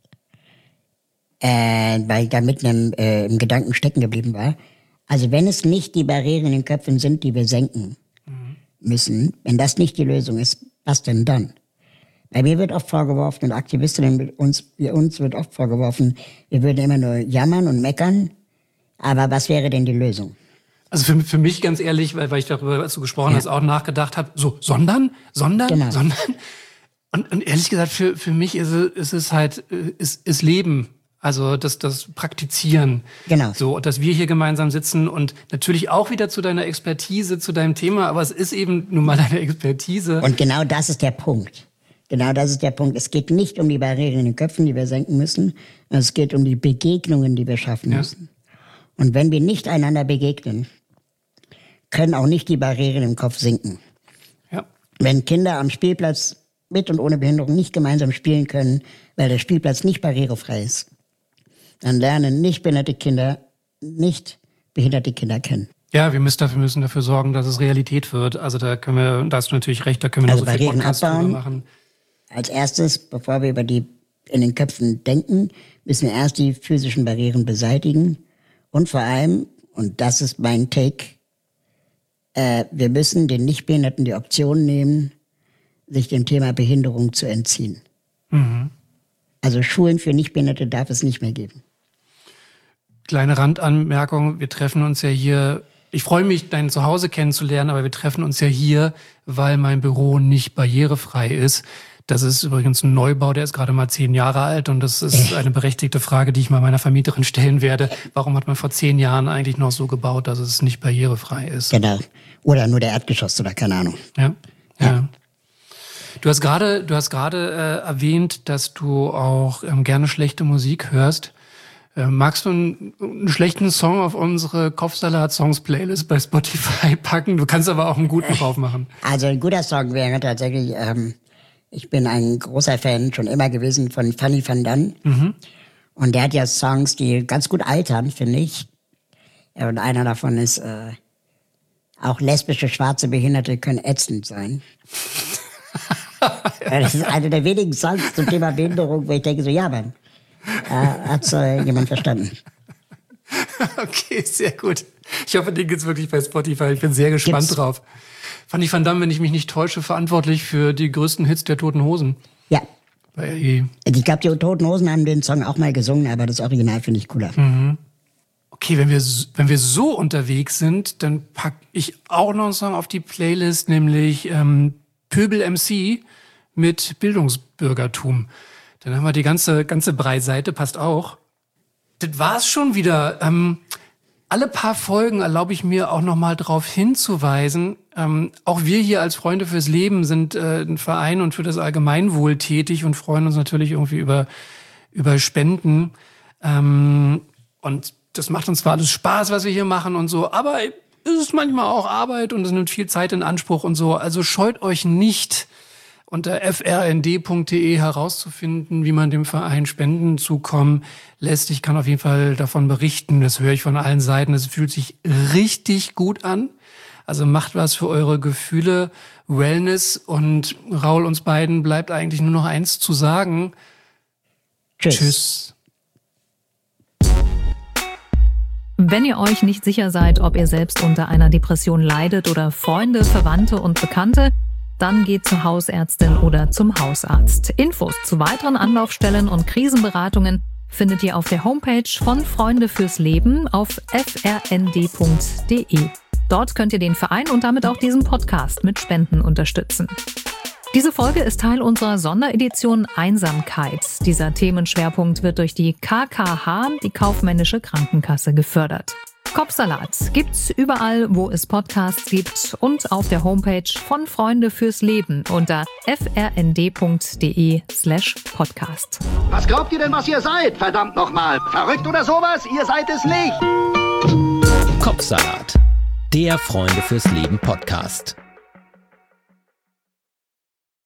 Weil ich da mitten im Gedanken stecken geblieben war. Also wenn es nicht die Barrieren in den Köpfen sind, die wir senken müssen, wenn das nicht die Lösung ist, was denn dann? Bei mir wird oft vorgeworfen, und Aktivistinnen mit uns wird oft vorgeworfen, wir würden immer nur jammern und meckern. Aber was wäre denn die Lösung? Also für mich ganz ehrlich, weil ich darüber, als du gesprochen hast, auch nachgedacht habe, so, sondern. Genau. Und ehrlich gesagt, für mich ist es halt, ist Leben. Also das Praktizieren. Genau. So, dass wir hier gemeinsam sitzen und natürlich auch wieder zu deiner Expertise, zu deinem Thema, aber es ist eben nun mal deine Expertise. Und genau das ist der Punkt. Es geht nicht um die Barrieren in den Köpfen, die wir senken müssen. Es geht um die Begegnungen, die wir schaffen müssen. Und wenn wir nicht einander begegnen, können auch nicht die Barrieren im Kopf sinken. Ja. Wenn Kinder am Spielplatz mit und ohne Behinderung nicht gemeinsam spielen können, weil der Spielplatz nicht barrierefrei ist, dann lernen nicht behinderte Kinder kennen. Ja, wir müssen dafür sorgen, dass es Realität wird. Also da hast du natürlich recht, da können wir noch so viel Podcasts drüber machen. Als erstes, bevor wir in den Köpfen denken, müssen wir erst die physischen Barrieren beseitigen. Und vor allem, und das ist mein Take, wir müssen den Nichtbehinderten die Option nehmen, sich dem Thema Behinderung zu entziehen. Mhm. Also Schulen für Nichtbehinderte darf es nicht mehr geben. Kleine Randanmerkung, wir treffen uns ja hier, ich freue mich, dein Zuhause kennenzulernen, aber wir treffen uns ja hier, weil mein Büro nicht barrierefrei ist. Das ist übrigens ein Neubau, der ist gerade mal 10 Jahre alt und das ist eine berechtigte Frage, die ich mal meiner Vermieterin stellen werde. Warum hat man vor 10 Jahren eigentlich noch so gebaut, dass es nicht barrierefrei ist? Genau. Oder nur der Erdgeschoss oder keine Ahnung. Ja. Du hast gerade erwähnt, dass du auch gerne schlechte Musik hörst. Magst du einen schlechten Song auf unsere Kopfsalat-Songs-Playlist bei Spotify packen? Du kannst aber auch einen guten drauf machen. Also ein guter Song wäre tatsächlich, ich bin ein großer Fan schon immer gewesen von Fanny van Dan. Mhm. Und der hat ja Songs, die ganz gut altern, finde ich. Und einer davon ist, auch lesbische schwarze Behinderte können ätzend sein. Das ist einer der wenigen Songs zum Thema Behinderung, wo ich denke so, ja, Mann, hat's jemand verstanden. Okay, sehr gut. Ich hoffe, den gibt's wirklich bei Spotify. Ich bin sehr gespannt drauf. Fanny van Dan, wenn ich mich nicht täusche, verantwortlich für die größten Hits der Toten Hosen. Ja. Ich glaube, die Toten Hosen haben den Song auch mal gesungen, aber das Original finde ich cooler. Okay, wenn wir so unterwegs sind, dann pack ich auch noch einen Song auf die Playlist, nämlich Pöbel MC mit Bildungsbürgertum. Dann haben wir die ganze Breitseite, passt auch. Das war's schon wieder. Alle paar Folgen erlaube ich mir auch noch mal darauf hinzuweisen. Auch wir hier als Freunde fürs Leben sind ein Verein und für das Allgemeinwohl tätig und freuen uns natürlich irgendwie über Spenden. Und das macht uns zwar alles Spaß, was wir hier machen und so, aber es ist manchmal auch Arbeit und es nimmt viel Zeit in Anspruch und so. Also scheut euch nicht, unter frnd.de herauszufinden, wie man dem Verein Spenden zukommen lässt. Ich kann auf jeden Fall davon berichten, das höre ich von allen Seiten. Es fühlt sich richtig gut an. Also macht was für eure Gefühle, Wellness, und Raul, uns beiden bleibt eigentlich nur noch eins zu sagen. Tschüss. Wenn ihr euch nicht sicher seid, ob ihr selbst unter einer Depression leidet oder Freunde, Verwandte und Bekannte, dann geht zur Hausärztin oder zum Hausarzt. Infos zu weiteren Anlaufstellen und Krisenberatungen findet ihr auf der Homepage von Freunde fürs Leben auf frnd.de. Dort könnt ihr den Verein und damit auch diesen Podcast mit Spenden unterstützen. Diese Folge ist Teil unserer Sonderedition Einsamkeit. Dieser Themenschwerpunkt wird durch die KKH, die Kaufmännische Krankenkasse, gefördert. Kopfsalat gibt's überall, wo es Podcasts gibt, und auf der Homepage von Freunde fürs Leben unter frnd.de/podcast. Was glaubt ihr denn, was ihr seid? Verdammt nochmal. Verrückt oder sowas? Ihr seid es nicht. Kopfsalat, der Freunde fürs Leben Podcast.